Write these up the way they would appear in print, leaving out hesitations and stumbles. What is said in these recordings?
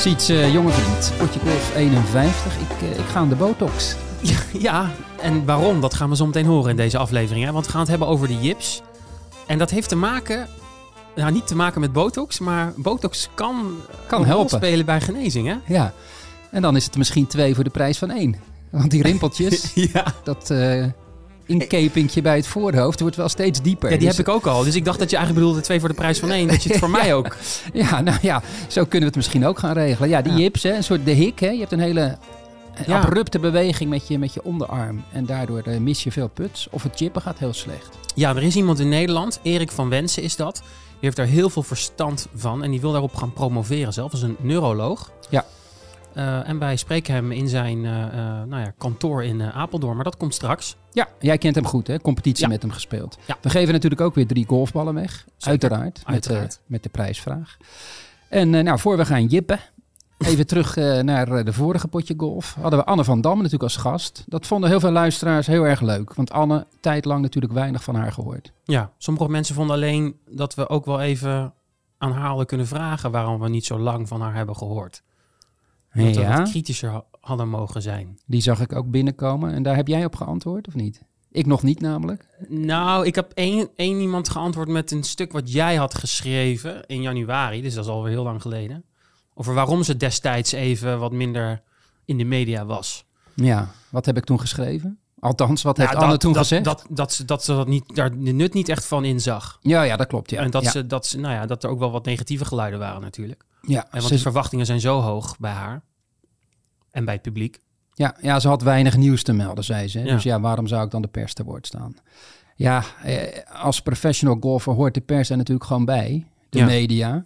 Siets, jonge vriend, potje golf 51. Ik ga aan de botox. Ja, en waarom? Dat gaan we zo meteen horen in deze aflevering. Hè? Want we gaan het hebben over de jips. En dat heeft te maken... Nou, niet te maken met botox, maar botox kan een helpen. rol spelen bij genezing, hè? Ja, en dan is het misschien 2 voor de prijs van 1. Want die rimpeltjes, Ja. dat inkepingje bij het voorhoofd wordt wel steeds dieper. Ja, die Dus heb ik ook al. Dus ik dacht dat je eigenlijk bedoelde 2 voor de prijs van 1. Dat je het voor mij ook... Ja, nou ja, zo kunnen we het misschien ook gaan regelen. Ja, die jips, hè, een soort de hik. Hè. Je hebt een hele abrupte beweging met je onderarm. En daardoor mis je veel puts. Of het chippen gaat heel slecht. Ja, er is iemand in Nederland, Erik van Wensen is dat. Die heeft daar heel veel verstand van. En die wil daarop gaan promoveren zelf. Dat is een neuroloog. Ja. En wij spreken hem in zijn kantoor in Apeldoorn. Maar dat komt straks. Ja, jij kent hem goed, hè? Competitie met hem gespeeld. Ja. We geven natuurlijk ook weer 3 golfballen weg. Zeker. Uiteraard. Met de prijsvraag. En voor we gaan jippen, even terug naar de vorige potje golf. Hadden we Anne van Dam natuurlijk als gast. Dat vonden heel veel luisteraars heel erg leuk. Want Anne, tijdlang natuurlijk weinig van haar gehoord. Ja, sommige mensen vonden alleen dat we ook wel even aan haar hadden kunnen vragen... waarom we niet zo lang van haar hebben gehoord. Dat we wat kritischer hadden mogen zijn. Die zag ik ook binnenkomen. En daar heb jij op geantwoord, of niet? Ik nog niet namelijk. Nou, ik heb één iemand geantwoord met een stuk wat jij had geschreven in januari. Dus dat is alweer heel lang geleden. Over waarom ze destijds even wat minder in de media was. Ja, wat heb ik toen geschreven? Althans, wat heeft Anne toen gezegd? Dat ze daar de nut niet echt van inzag. Ja, dat klopt. Ja. En dat er ook wel wat negatieve geluiden waren natuurlijk. Ja, want de verwachtingen zijn zo hoog bij haar. En bij het publiek. Ja, ze had weinig nieuws te melden, zei ze. Ja. Dus ja, waarom zou ik dan de pers te woord staan? Ja, als professional golfer hoort de pers er natuurlijk gewoon bij. De media.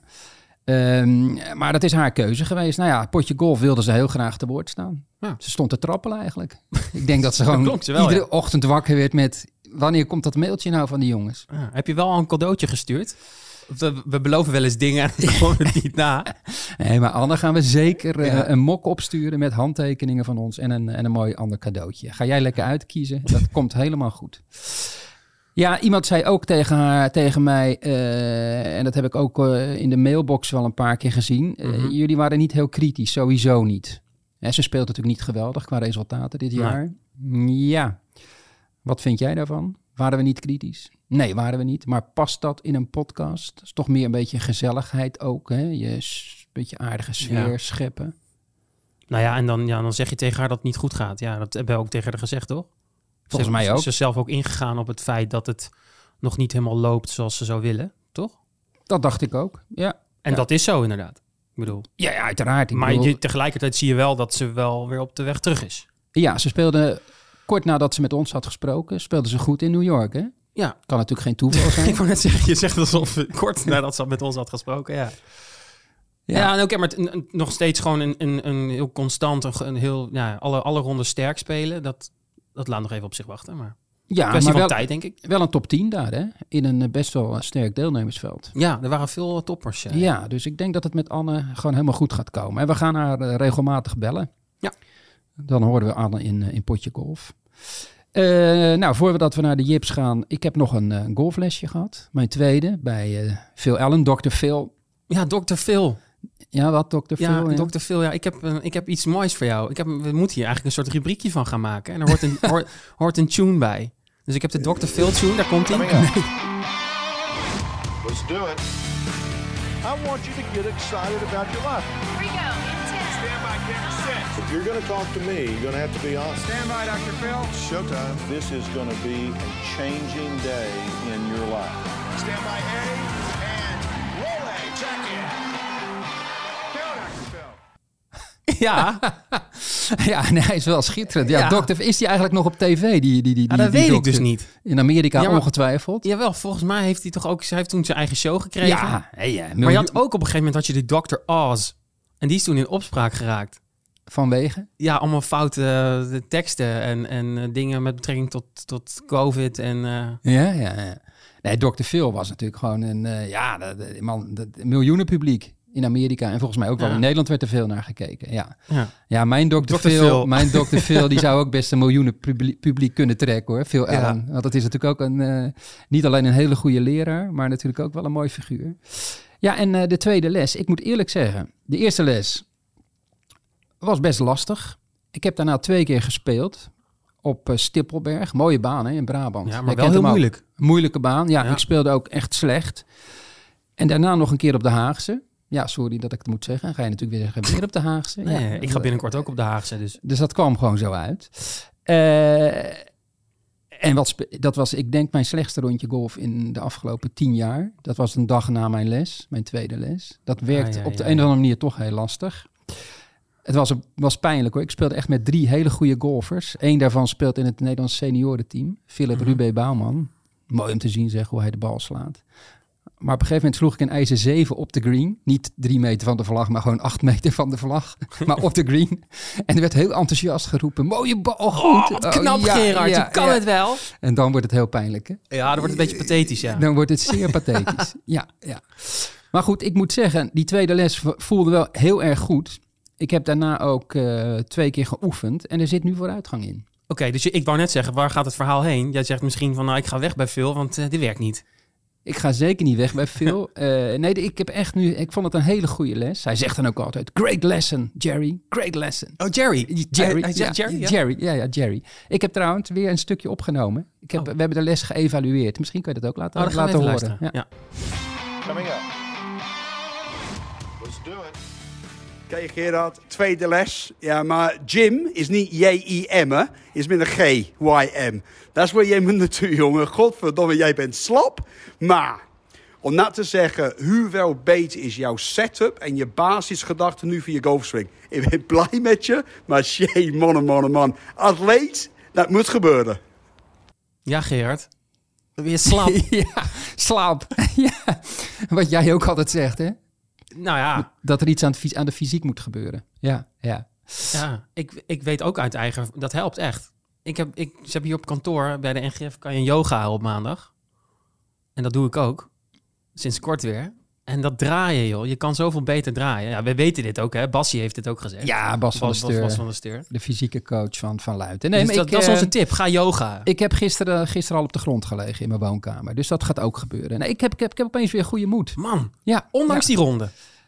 Maar dat is haar keuze geweest. Nou ja, potje golf wilde ze heel graag te woord staan. Ja. Ze stond te trappelen eigenlijk. Ik denk dat ze gewoon iedere ochtend wakker werd met... Wanneer komt dat mailtje nou van die jongens? Ja, heb je wel al een cadeautje gestuurd? We beloven wel eens dingen en dan komen we het niet na. Nee, maar Anne gaan we zeker een mok opsturen met handtekeningen van ons en een mooi ander cadeautje. Ga jij lekker uitkiezen. Dat komt helemaal goed. Ja, iemand zei ook tegen mij, en dat heb ik ook in de mailbox wel een paar keer gezien. Jullie waren niet heel kritisch, sowieso niet. Ze speelt natuurlijk niet geweldig qua resultaten dit jaar. Ja, wat vind jij daarvan? Waren we niet kritisch? Nee, waren we niet. Maar past dat in een podcast? Dat is toch meer een beetje gezelligheid ook, hè? Je een beetje aardige sfeer scheppen. Nou ja, en dan zeg je tegen haar dat het niet goed gaat. Ja, dat hebben we ook tegen haar gezegd, toch? Volgens mij ook. Ze is zelf ook ingegaan op het feit dat het nog niet helemaal loopt zoals ze zou willen, toch? Dat dacht ik ook, ja. En dat is zo inderdaad. Ik bedoel... Ja, uiteraard. Maar tegelijkertijd zie je wel dat ze wel weer op de weg terug is. Ja, ze speelde kort nadat ze met ons had gesproken, speelde ze goed in New York, hè? Ja. Kan natuurlijk geen toeval zijn. Ik wou net zeggen, je zegt alsof kort nadat ze met ons had gesproken, ja. Ja, en oké, maar nog steeds gewoon een heel constant, een heel, alle rondes sterk spelen. Dat laat nog even op zich wachten, maar kwestie van tijd, denk ik. Wel een top 10 daar, hè? In een best wel sterk deelnemersveld. Ja, er waren veel toppers. Ja, dus ik denk dat het met Anne gewoon helemaal goed gaat komen. En we gaan haar regelmatig bellen. Ja. Dan horen we Anne in potje golf. Voordat we naar de jips gaan, ik heb nog een golflesje gehad. Mijn tweede bij Phil Allen, Dr. Phil. Ja, Dr. Phil. Ja, wat Dr. Phil? Ja, Dr. Phil, ja, ik heb iets moois voor jou. We moeten hier eigenlijk een soort rubriekje van gaan maken. En er hoort een tune bij. Dus ik heb de Dr. Phil tune, daar komt hij. Let's do it. I want you to get excited about your life. Here we go. Stand by, camera set. If you're going to talk to me, you're going to have to be honest. Stand by, Dr. Phil. Showtime. This is going to be a changing day in your life. Stand by A and roll A. Check in. Go, Dr. Phil. Ja. Ja, nee, hij is wel schitterend. Ja, dokter, is hij eigenlijk nog op tv? Dat weet ik dus niet. In Amerika ongetwijfeld. Jawel, volgens mij heeft hij toch ook... Hij heeft toen zijn eigen show gekregen. Ja, maar je had ook op een gegeven moment had je de Dr. Oz. En die is toen in opspraak geraakt. Vanwege? Ja, allemaal foute teksten en dingen met betrekking tot COVID. En, Ja. Nee, Dr. Phil was natuurlijk gewoon een miljoenen publiek in Amerika. En volgens mij ook wel in Nederland werd er veel naar gekeken. Ja, mijn Dr. Phil, die zou ook best een miljoenen publiek kunnen trekken, hoor. Phil Allen. Want dat is natuurlijk ook niet alleen een hele goede leraar, maar natuurlijk ook wel een mooi figuur. Ja, en de tweede les. Ik moet eerlijk zeggen, de eerste les Was best lastig. Ik heb daarna 2 keer gespeeld op Stippelberg. Mooie baan in Brabant. Ja, maar Je wel kent heel hem ook. moeilijk. Moeilijke baan. Ja, Ja. ik speelde ook echt slecht. En daarna nog een keer op de Haagse. Ja, sorry dat ik het moet zeggen. Ga je natuurlijk weer zeggen, weer op de Haagse. Nee, Ja. ik ga binnenkort ook op de Haagse. Dus Dus dat kwam gewoon zo uit. En dat was, ik denk, mijn slechtste rondje golf in de afgelopen 10 jaar. Dat was een dag na mijn les, mijn tweede les. Dat werkte op de een of andere manier toch heel lastig. Het was pijnlijk hoor. Ik speelde echt met 3 hele goede golfers. Eén daarvan speelt in het Nederlands seniorenteam. Philip Rubé Bouwman. Mooi om te zien zeg hoe hij de bal slaat. Maar op een gegeven moment sloeg ik een ijzer 7 op de green. Niet 3 meter van de vlag, maar gewoon 8 meter van de vlag. Maar op de green. En er werd heel enthousiast geroepen. Mooie bal, goed. wat knap, Gerard. Je kan het wel. En dan wordt het heel pijnlijk, hè? Ja, dan wordt het een beetje pathetisch, ja. Dan wordt het zeer pathetisch. Ja. Maar goed, ik moet zeggen, die tweede les voelde wel heel erg goed. Ik heb daarna ook 2 keer geoefend. En er zit nu vooruitgang in. Oké, dus ik wou net zeggen, waar gaat het verhaal heen? Jij zegt misschien van, nou, ik ga weg bij Phil, want dit werkt niet. Ik ga zeker niet weg bij Phil. Nee, ik vond het een hele goede les. Hij zegt dan ook altijd, great lesson, Jerry, great lesson. Oh, Jerry. Jerry, Hij zegt Jerry, ja? Jerry, ja, Jerry. Ik heb trouwens weer een stukje opgenomen. We hebben de les geëvalueerd. Misschien kun je dat ook laten Dan gaan we even horen. luisteren. Ja. Coming up. Let's do it. Oké, Gerard, tweede les. Ja, maar Jim is niet J-I-M, hè? Is met een G, Y-M. Dat is waar jij moet naartoe, jongen. Godverdomme, jij bent slap. Maar, om nou te zeggen, hoeveel beter is jouw setup en je basisgedachte nu voor je golfswing? Ik ben blij met je, maar shit, man. Atleet, dat moet gebeuren. Ja, Gerard. Weer slap. Ja, slaap. Ja, wat jij ook altijd zegt, hè? Nou ja, Dat er iets aan de fysiek moet gebeuren. Ja. ik weet ook uit eigen... Dat helpt echt. Ze hebben hier op kantoor bij de NGF kan je een yoga houden op maandag. En dat doe ik ook. Sinds kort weer. En dat draaien, joh. Je kan zoveel beter draaien. Ja, we weten dit ook, hè. Bassie heeft dit ook gezegd. Ja, Bas van der Steur. De fysieke coach van Luiten. Nee, Dus maar dat is onze tip. Ga yoga. Ik heb gisteren al op de grond gelegen in mijn woonkamer. Dus dat gaat ook gebeuren. Nee, ik heb opeens weer goede moed. Man, Ja, ondanks die ronde.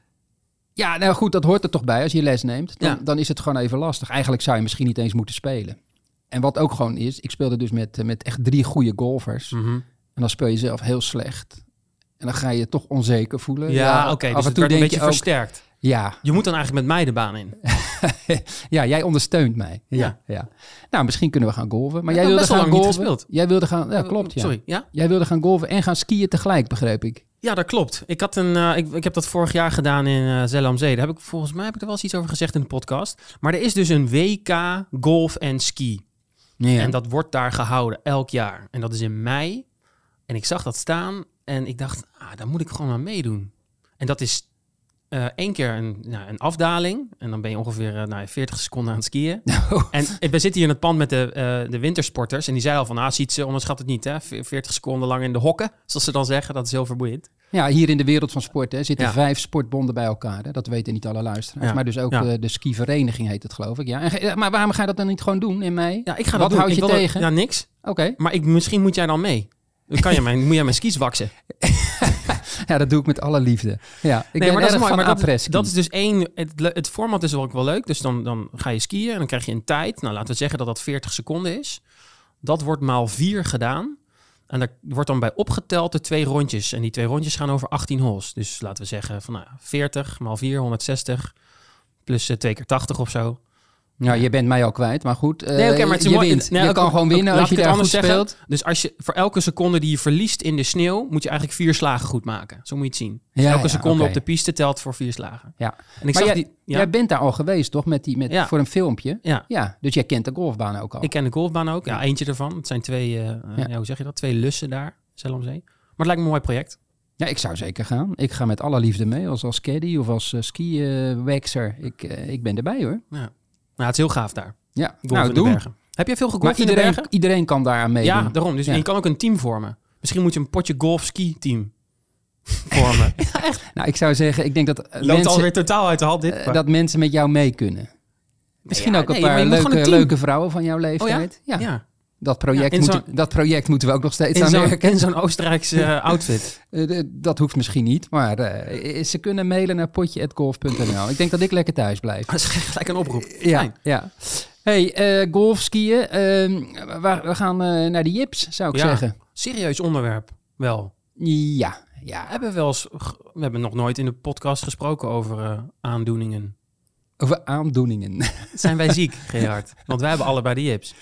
Ja, nou goed, dat hoort er toch bij als je les neemt. Ja. Dan is het gewoon even lastig. Eigenlijk zou je misschien niet eens moeten spelen. En wat ook gewoon is, ik speelde dus met echt 3 goede golfers. Mhm. En dan speel je zelf heel slecht. En dan ga je je toch onzeker voelen. Ja, oké. Dus af en het toe werd een denk beetje je ook, versterkt. ja, Je moet dan eigenlijk met mij de baan in. ja, jij ondersteunt mij. Ja. Ja. Nou, misschien kunnen we gaan golven. Maar Ik jij heb wilde best wel gaan lang niet golven. gespeeld. Jij wilde gaan, ja, klopt. Ja. Sorry, ja? Jij wilde gaan golven en gaan skiën tegelijk, begreep ik. Ja, dat klopt. Ik heb dat vorig jaar gedaan in Zellamzee. Daar volgens mij heb ik er wel eens iets over gezegd in de podcast. Maar er is dus een WK golf en ski. Ja. En dat wordt daar gehouden elk jaar. En dat is in mei. En ik zag dat staan en ik dacht, daar moet ik gewoon aan meedoen. En dat is 1 keer een afdaling. En dan ben je ongeveer 40 seconden aan het skiën. En we zitten hier in het pand met de wintersporters. En die zei al van, Sietse, onderschat het niet, hè? 40 seconden lang in de hokken, zoals ze dan zeggen. Dat is heel vermoeiend. Ja, hier in de wereld van sport zitten Ja. 5 sportbonden bij elkaar. Hè? Dat weten niet alle luisteraars. Ja. Maar dus ook Ja. de skivereniging heet het, geloof ik. Ja. Maar waarom ga je dat dan niet gewoon doen in mei? Ja, ik ga Wat dat doen. houd Ik je wil tegen? Ja, niks. Oké. Maar misschien moet jij dan mee. Dan moet jij mijn skis waksen. Ja, dat doe ik met alle liefde. Ja, ik ben maar dat erg is mooi. van Maar après-ski. dat is dus het format is ook wel leuk. Dus dan ga je skiën en dan krijg je een tijd. Nou, laten we zeggen dat dat 40 seconden is. Dat wordt maal 4 gedaan. En daar wordt dan bij opgeteld de 2 rondjes. En die 2 rondjes gaan over 18 holes. Dus laten we zeggen van 40 maal 4, 160. Plus 2 keer 80 of zo. Nou, je bent mij al kwijt, maar goed. Nee, oké, maar het is je mooi. wint. Nee, je ook- kan gewoon ook- winnen laat als je ik het daar goed anders zeggen. speelt. Dus als je voor elke seconde die je verliest in de sneeuw, moet je eigenlijk 4 slagen goed maken. Zo moet je het zien. Dus Ja, elke ja, seconde oké. op de piste telt voor 4 slagen. Ja. En ik Maar zag jij, die. Ja, jij bent daar al geweest, toch? Ja. Voor een filmpje. ja. Dus jij kent de golfbaan ook al. Ik ken de golfbaan ook. Ja, eentje ervan. Het zijn 2, hoe zeg je dat? 2 lussen daar, Zellamzee. Maar het lijkt me een mooi project. Ja, ik zou zeker gaan. Ik ga met alle liefde mee, als caddy of als ski-waxer. Ik ben erbij, hoor. Ja. Nou, het is heel gaaf daar. Ja, Golf nou, in de doen. bergen. Heb je veel Maar gegolfd in de bergen? iedereen kan daar aan meedoen. Ja, daarom. Dus Ja. je kan ook een team vormen. Misschien moet je een potje golf-ski-team vormen. Nou, ik zou zeggen, ik denk dat Loopt mensen, alweer totaal uit de hand dit. dat mensen met jou mee kunnen. Misschien Ja, ook een nee, maar paar je moet gewoon een team. leuke vrouwen van jouw leeftijd. Ja. Dat project moeten we ook nog steeds aan werken. In zo'n Oostenrijkse outfit. Dat hoeft misschien niet, maar ze kunnen mailen naar potje@golf.nl. Ik denk dat ik lekker thuis blijf. Dat is gelijk een oproep. Ja. Hey, golfskiën. We gaan naar de Jips, zou ik zeggen. Serieus onderwerp, wel. Ja. We hebben nog nooit in de podcast gesproken over aandoeningen. Over aandoeningen. Zijn wij ziek, Gerard? Want wij hebben allebei de Jips.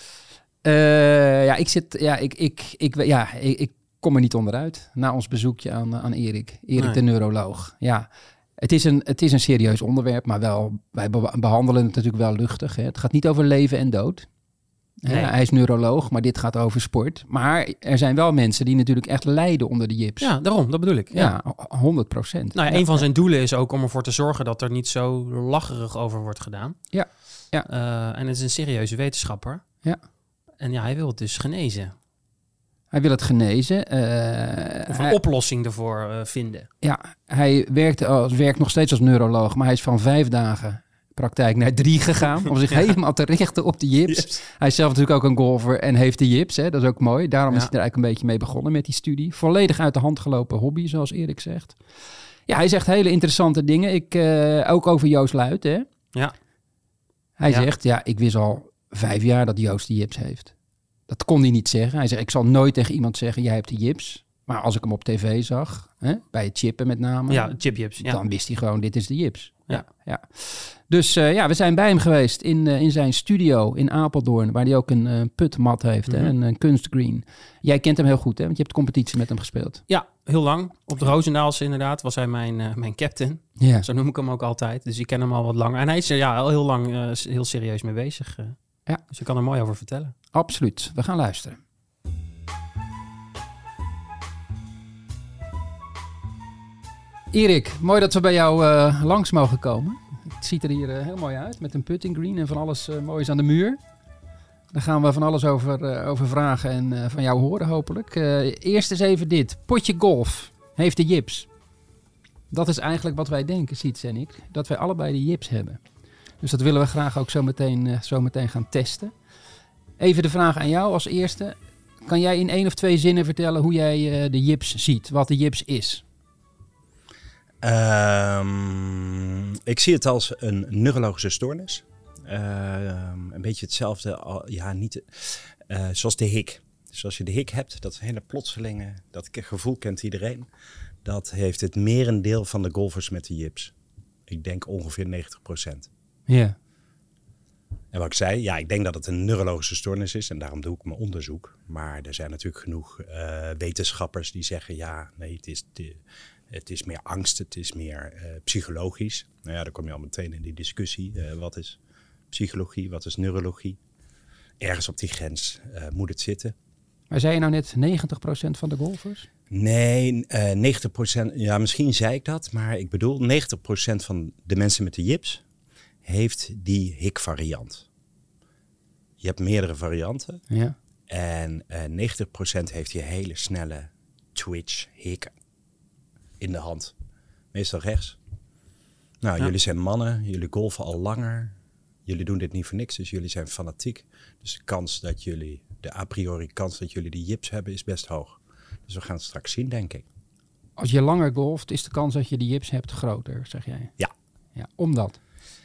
Ik kom er niet onderuit na ons bezoekje aan Erik. Erik de neuroloog. Ja, het is een serieus onderwerp, maar wel, wij behandelen het natuurlijk wel luchtig. Hè. Het gaat niet over leven en dood. Nee. Hij is neuroloog, maar dit gaat over sport. Maar er zijn wel mensen die natuurlijk echt lijden onder de Jips. Ja, daarom, dat bedoel ik. Ja, 100%. Een van zijn doelen is ook om ervoor te zorgen dat er niet zo lacherig over wordt gedaan. Ja. En het is een serieuze wetenschapper. Ja. En hij wil het dus genezen. Hij wil het genezen. Of een oplossing ervoor vinden. Ja, hij werkt nog steeds als neuroloog, maar hij is van 5 dagen praktijk naar 3 gegaan om zich helemaal te richten op de Jips. Hij is zelf natuurlijk ook een golfer en heeft de Jips. Hè? Dat is ook mooi. Daarom is hij er eigenlijk een beetje mee begonnen met die studie. Volledig uit de hand gelopen hobby, zoals Erik zegt. Ja, hij zegt hele interessante dingen. Ook over Joost Luit, hè? Ja. Hij zegt, ik wist al 5 jaar dat Joost de Jips heeft. Dat kon hij niet zeggen. Hij zegt, ik zal nooit tegen iemand zeggen, jij hebt de Jips. Maar als ik hem op tv zag, bij het chippen met name. Ja, chipjips. Ja. Dan wist hij gewoon, dit is de Jips. Ja. Dus we zijn bij hem geweest in zijn studio in Apeldoorn, waar hij ook een putmat heeft, een kunstgreen. Jij kent hem heel goed, hè? Want je hebt competitie met hem gespeeld. Ja, heel lang. Op de Roosendaalse inderdaad was hij mijn captain. Ja. Zo noem ik hem ook altijd. Dus ik ken hem al wat langer. En hij is er al heel lang heel serieus mee bezig. Dus ik kan er mooi over vertellen. Absoluut. We gaan luisteren. Erik, mooi dat we bij jou langs mogen komen. Het ziet er hier heel mooi uit met een putting green en van alles moois aan de muur. Daar gaan we van alles over vragen en van jou horen hopelijk. Eerst eens even dit. Potje golf heeft de Jips. Dat is eigenlijk wat wij denken, Siets en ik. Dat wij allebei de Jips hebben. Dus dat willen we graag ook zo meteen gaan testen. Even de vraag aan jou als eerste. Kan jij in 1 of 2 zinnen vertellen hoe jij de Jips ziet? Wat de Jips is? Ik zie het als een neurologische stoornis. Een beetje hetzelfde, zoals de hik. Dus als je de hik hebt, dat hele plotselinge, dat gevoel kent iedereen. Dat heeft het merendeel van de golfers met de Jips. Ik denk ongeveer 90%. Ja. En wat ik zei, ik denk dat het een neurologische stoornis is en daarom doe ik mijn onderzoek. Maar er zijn natuurlijk genoeg wetenschappers die zeggen, het is meer angst, het is meer psychologisch. Nou ja, dan kom je al meteen in die discussie. Wat is psychologie, wat is neurologie? Ergens op die grens moet het zitten. Maar zei je nou net 90% van de golfers? Nee, 90%, ja misschien zei ik dat, maar ik bedoel 90% van de mensen met de Jips heeft die hik-variant. Je hebt meerdere varianten. Ja. En 90% heeft die hele snelle twitch, hik in de hand. Meestal rechts. Nou, jullie zijn mannen, jullie golfen al langer. Jullie doen dit niet voor niks, dus jullie zijn fanatiek. Dus de a priori kans dat jullie de Jips hebben is best hoog. Dus we gaan het straks zien, denk ik. Als je langer golft, is de kans dat je de Jips hebt groter, zeg jij? Ja. Omdat?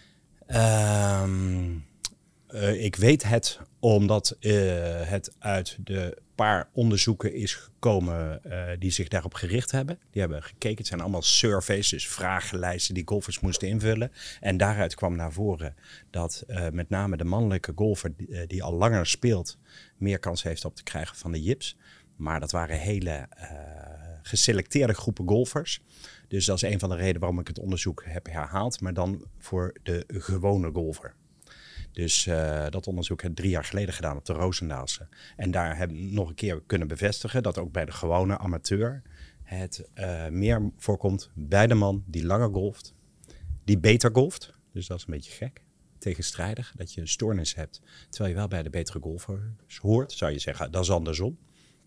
Ik weet het omdat het uit de paar onderzoeken is gekomen die zich daarop gericht hebben. Die hebben gekeken. Het zijn allemaal surveys, dus vragenlijsten die golfers moesten invullen. En daaruit kwam naar voren dat met name de mannelijke golfer die al langer speelt meer kans heeft op te krijgen van de Jips. Maar dat waren hele geselecteerde groepen golfers. Dus dat is een van de redenen waarom ik het onderzoek heb herhaald. Maar dan voor de gewone golfer. Dus dat onderzoek heb ik 3 jaar geleden gedaan op de Roosendaalse. En daar heb ik nog een keer kunnen bevestigen dat ook bij de gewone amateur het meer voorkomt bij de man die langer golft, die beter golft. Dus dat is een beetje gek, tegenstrijdig, dat je een stoornis hebt, terwijl je wel bij de betere golfers hoort, zou je zeggen. Dat is andersom.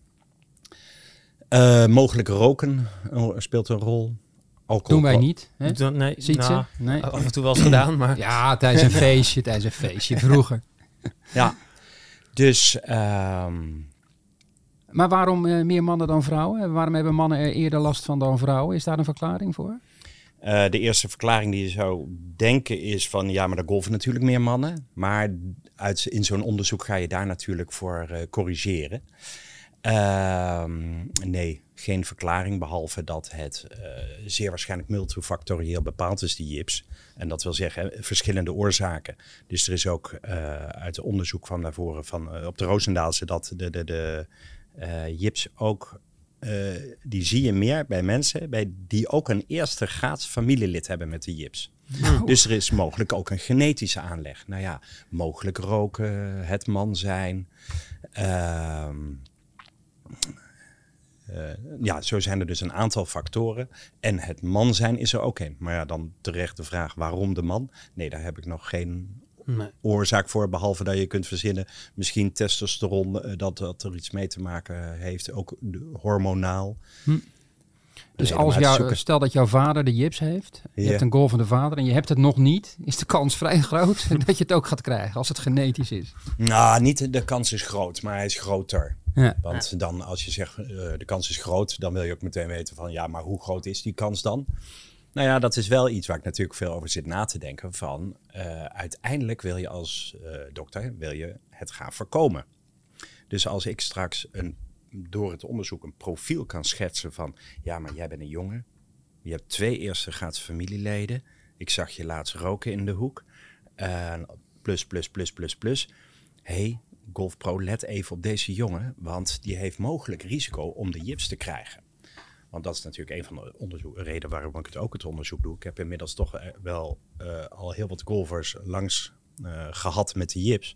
Mogelijk roken speelt een rol. Alcohol. Doen wij niet. Hè? Nee, Sietse? Nee. Af en toe wel eens gedaan, maar... Ja, tijdens een feestje vroeger. Ja, Dus... Maar waarom meer mannen dan vrouwen? Waarom hebben mannen er eerder last van dan vrouwen? Is daar een verklaring voor? De eerste verklaring die je zou denken is van... ja, maar er golven natuurlijk meer mannen. Maar in zo'n onderzoek ga je daar natuurlijk voor corrigeren. Nee, geen verklaring. Behalve dat het zeer waarschijnlijk multifactorieel bepaald is, die jips. En dat wil zeggen verschillende oorzaken. Dus er is ook uit het onderzoek van daarvoor op de Roosendaalse... dat de jips ook... die zie je meer bij mensen die ook een eerste graads familielid hebben met de jips. Nou. Dus er is mogelijk ook een genetische aanleg. Nou ja, mogelijk roken, het man zijn. Ja, zo zijn er dus een aantal factoren. En het man zijn is er ook een. Maar ja, dan terecht de vraag waarom de man? Nee, daar heb ik nog geen oorzaak voor. Behalve dat je kunt verzinnen, misschien testosteron, dat er iets mee te maken heeft. Ook hormonaal. Dus Nee, stel dat jouw vader de jips heeft. Je Ja. hebt een golvende vader en je hebt het nog niet. Is de kans vrij groot dat je het ook gaat krijgen als het genetisch is? Nou, niet de kans is groot, maar hij is groter. Ja. Want dan als je zegt de kans is groot, dan wil je ook meteen weten van ja, maar hoe groot is die kans dan? Nou ja, dat is wel iets waar ik natuurlijk veel over zit na te denken van uiteindelijk wil je als dokter het gaan voorkomen. Dus als ik straks door het onderzoek een profiel kan schetsen van ja, maar jij bent een jongen, je hebt 2 eerste graads familieleden, ik zag je laatst roken in de hoek, plus. Hey, GolfPro, let even op deze jongen, want die heeft mogelijk risico om de jips te krijgen. Want dat is natuurlijk een van de redenen waarom ik het onderzoek doe. Ik heb inmiddels toch wel al heel wat golfers langs gehad met de jips.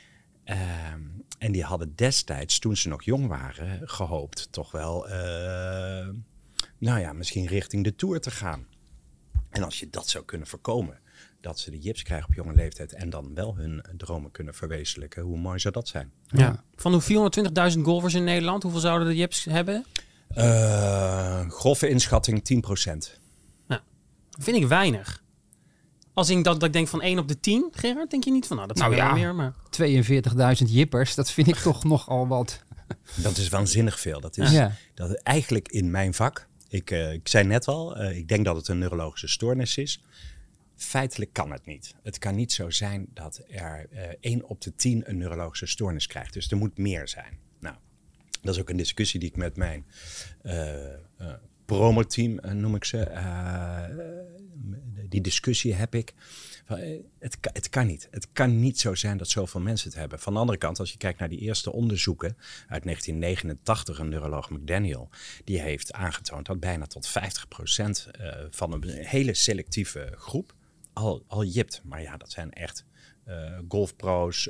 En die hadden destijds, toen ze nog jong waren, gehoopt toch wel, misschien richting de Tour te gaan. En als je dat zou kunnen voorkomen, dat ze de jips krijgen op jonge leeftijd en dan wel hun dromen kunnen verwezenlijken, hoe mooi zou dat zijn? Ja. Van de 420.000 golfers in Nederland, hoeveel zouden de jips hebben? Grove inschatting 10%. Vind ik weinig. Als ik dat ik denk van 1 op de 10, Gerard, denk je niet van dat zou wel meer. Maar 42.000 jippers, dat vind ik toch nogal wat. Dat is waanzinnig veel. Dat is eigenlijk in mijn vak. Ik zei net al, ik denk dat het een neurologische stoornis is. Feitelijk kan het niet. Het kan niet zo zijn dat er 1 op de 10 een neurologische stoornis krijgt. Dus er moet meer zijn. Nou, dat is ook een discussie die ik met mijn promoteam, noem ik ze. Die discussie heb ik. Het kan niet. Het kan niet zo zijn dat zoveel mensen het hebben. Van de andere kant, als je kijkt naar die eerste onderzoeken uit 1989, een neuroloog McDaniel, die heeft aangetoond dat bijna tot 50% van een hele selectieve groep al jipt. Maar ja, dat zijn echt golfpro's.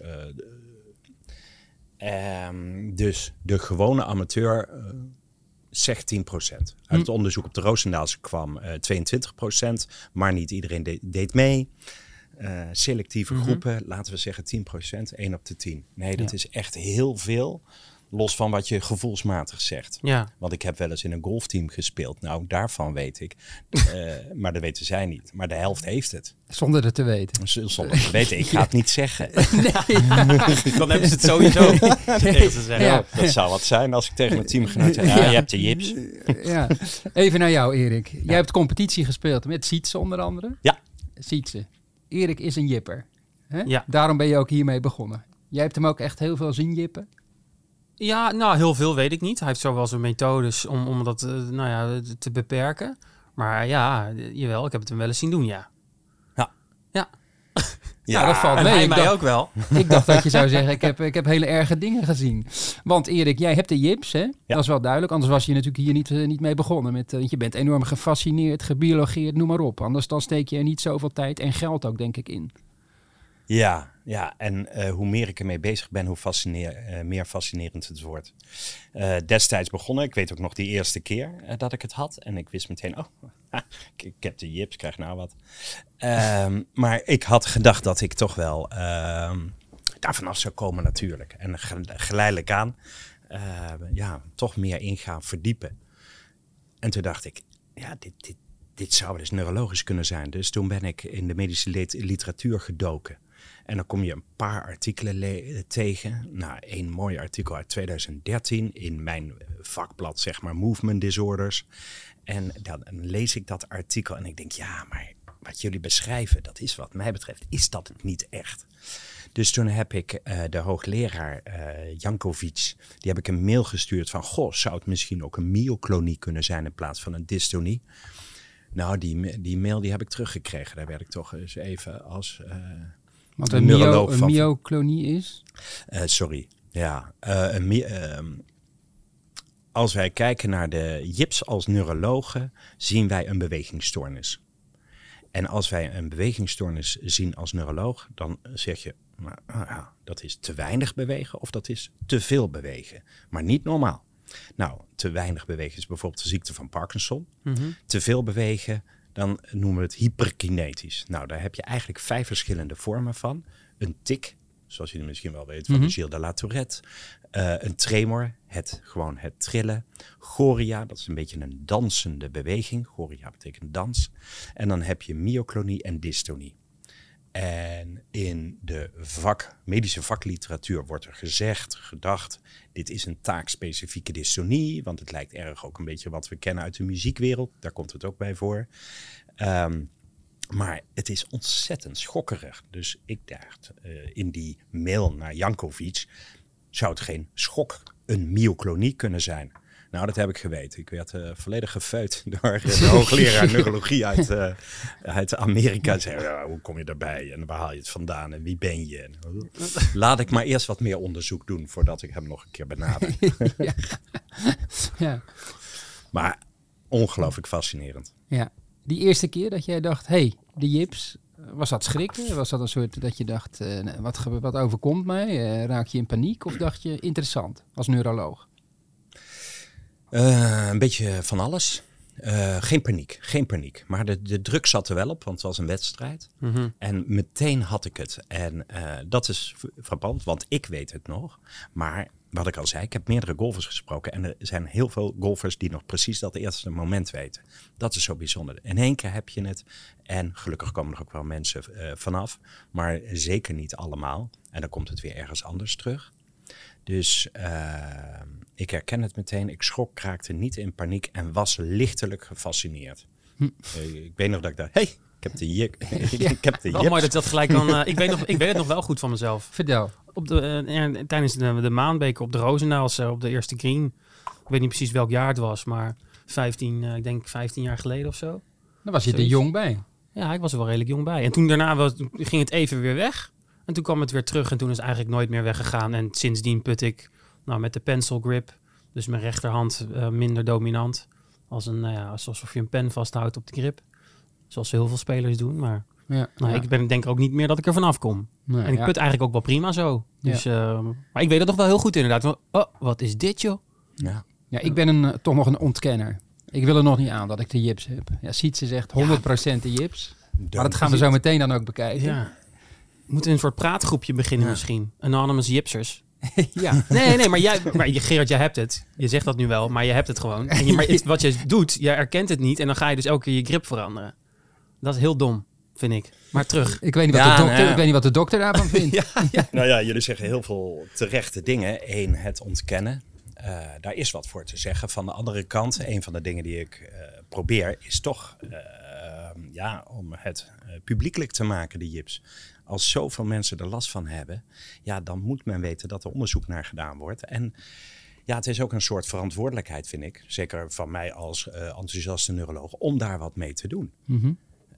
Dus de gewone amateur zegt 10%. Uit het onderzoek op de Roosendaalse kwam 22%, maar niet iedereen deed mee. Selectieve groepen, laten we zeggen 10%, 1 op de 10. Nee, dat is echt heel veel. Los van wat je gevoelsmatig zegt. Ja. Want ik heb wel eens in een golfteam gespeeld. Nou, daarvan weet ik. Maar dat weten zij niet. Maar de helft heeft het. Zonder het te weten. Zonder het te weten. Ik ga het niet zeggen. Dan hebben ze het sowieso tegen te zeggen. Ja, dat zou wat zijn als ik tegen mijn teamgenoot zeg. Ja, je hebt de jips. Ja. Even naar jou, Erik. Jij hebt competitie gespeeld met Sietse onder andere. Ja. Sietse. Erik is een jipper. Hè? Ja. Daarom ben je ook hiermee begonnen. Jij hebt hem ook echt heel veel zien jippen. Ja, nou, heel veel weet ik niet. Hij heeft zo wel zijn methodes om dat te beperken. Maar ja, jawel, ik heb het hem wel eens zien doen, ja. Ja, dat valt en mee. hij mij ook wel. Ik dacht dat je zou zeggen, ik heb hele erge dingen gezien. Want Erik, jij hebt de jips, hè? Ja. Dat is wel duidelijk. Anders was je natuurlijk hier niet mee begonnen. Want je bent enorm gefascineerd, gebiologeerd, noem maar op. Anders dan steek je er niet zoveel tijd en geld ook, denk ik, in. Ja, en hoe meer ik ermee bezig ben, hoe meer fascinerend het wordt. Destijds begonnen, ik weet ook nog die eerste keer dat ik het had. En ik wist meteen, ik heb de jips, krijg nou wat. Maar ik had gedacht dat ik toch wel daar vanaf zou komen natuurlijk. En geleidelijk aan toch meer in gaan verdiepen. En toen dacht ik, ja, dit zou wel eens neurologisch kunnen zijn. Dus toen ben ik in de medische literatuur gedoken. En dan kom je een paar artikelen tegen. Nou, één mooi artikel uit 2013 in mijn vakblad, zeg maar, Movement Disorders. En dan lees ik dat artikel en ik denk, ja, maar wat jullie beschrijven, dat is wat mij betreft, is dat het niet echt. Dus toen heb ik de hoogleraar Jankovic, die heb ik een mail gestuurd van, goh, zou het misschien ook een myoclonie kunnen zijn in plaats van een dystonie? Nou, die mail die heb ik teruggekregen. Daar werd ik toch eens even als Want een neuroloog van... myoclonie is? Sorry, ja. Als wij kijken naar de JIPS als neurologen, zien wij een bewegingsstoornis. En als wij een bewegingsstoornis zien als neuroloog, dan zeg je, dat is te weinig bewegen of dat is te veel bewegen. Maar niet normaal. Nou, te weinig bewegen is bijvoorbeeld de ziekte van Parkinson. Mm-hmm. Te veel bewegen, dan noemen we het hyperkinetisch. Nou, daar heb je eigenlijk 5 verschillende vormen van. Een tic, zoals jullie misschien wel weten, van Gilles de La Tourette. Een tremor, het trillen. Chorea, dat is een beetje een dansende beweging. Chorea betekent dans. En dan heb je myoclonie en dystonie. En in de medische vakliteratuur wordt er gedacht, dit is een taakspecifieke dystonie, want het lijkt erg ook een beetje wat we kennen uit de muziekwereld. Daar komt het ook bij voor. Maar het is ontzettend schokkerig. Dus ik dacht in die mail naar Jankovic, zou het geen een myoclonie kunnen zijn? Nou, dat heb ik geweten. Ik werd volledig gefeut door de hoogleraar neurologie uit Amerika. Zei, hoe kom je daarbij en waar haal je het vandaan en wie ben je? En, laat ik maar eerst wat meer onderzoek doen voordat ik hem nog een keer benader. Ja. Maar ongelooflijk fascinerend. Ja. Die eerste keer dat jij dacht, de JIPS, was dat schrikken? Was dat een soort dat je dacht, wat overkomt mij? Raak je in paniek of dacht je interessant als neuroloog? Een beetje van alles. Geen paniek. Maar de druk zat er wel op, want het was een wedstrijd. Mm-hmm. En meteen had ik het. En dat is frappant, want ik weet het nog. Maar wat ik al zei, ik heb meerdere golfers gesproken. En er zijn heel veel golfers die nog precies dat eerste moment weten. Dat is zo bijzonder. In één keer heb je het. En gelukkig komen er ook wel mensen vanaf. Maar zeker niet allemaal. En dan komt het weer ergens anders terug. Dus ik herken het meteen. Ik schrok, raakte niet in paniek en was lichtelijk gefascineerd. Ik weet nog dat ik dacht, ik heb de JIPS. Wel mooi dat gelijk kan. Ik weet het nog wel goed van mezelf. Vertel. Tijdens de Maanbeker op de Roosendaals, op de eerste green. Ik weet niet precies welk jaar het was, maar 15 jaar geleden of zo. Dan was je er jong bij. Ja, ik was er wel redelijk jong bij. En toen daarna ging het even weer weg. En toen kwam het weer terug en toen is het eigenlijk nooit meer weggegaan. En sindsdien put ik met de pencil grip, dus mijn rechterhand minder dominant. Alsof je een pen vasthoudt op de grip. Zoals heel veel spelers doen. Maar ik denk ook niet meer dat ik er vanaf kom. Nee, en ik put eigenlijk ook wel prima zo. Dus, maar ik weet het nog wel heel goed inderdaad. Wat is dit joh? Ja, ik ben toch nog een ontkenner. Ik wil er nog niet aan dat ik de JIPS heb. Ja, Sietse zegt 100% de JIPS. Maar dat gaan we zo meteen dan ook bekijken. Ja. We moeten een soort praatgroepje beginnen misschien. Anonymous Jipsers. Ja. Nee, maar Gerard, jij hebt het. Je zegt dat nu wel, maar je hebt het gewoon. Wat je doet, je erkent het niet en dan ga je dus elke keer je grip veranderen. Dat is heel dom, vind ik. Maar terug. Ik weet niet wat de dokter daarvan vindt. Nou ja, jullie zeggen heel veel terechte dingen. Eén, het ontkennen. Daar is wat voor te zeggen. Van de andere kant, een van de dingen die ik probeer, is toch om het publiekelijk te maken, de JIPS. Als zoveel mensen er last van hebben, dan moet men weten dat er onderzoek naar gedaan wordt. En het is ook een soort verantwoordelijkheid, vind ik. Zeker van mij als enthousiaste neuroloog, om daar wat mee te doen. Mm-hmm.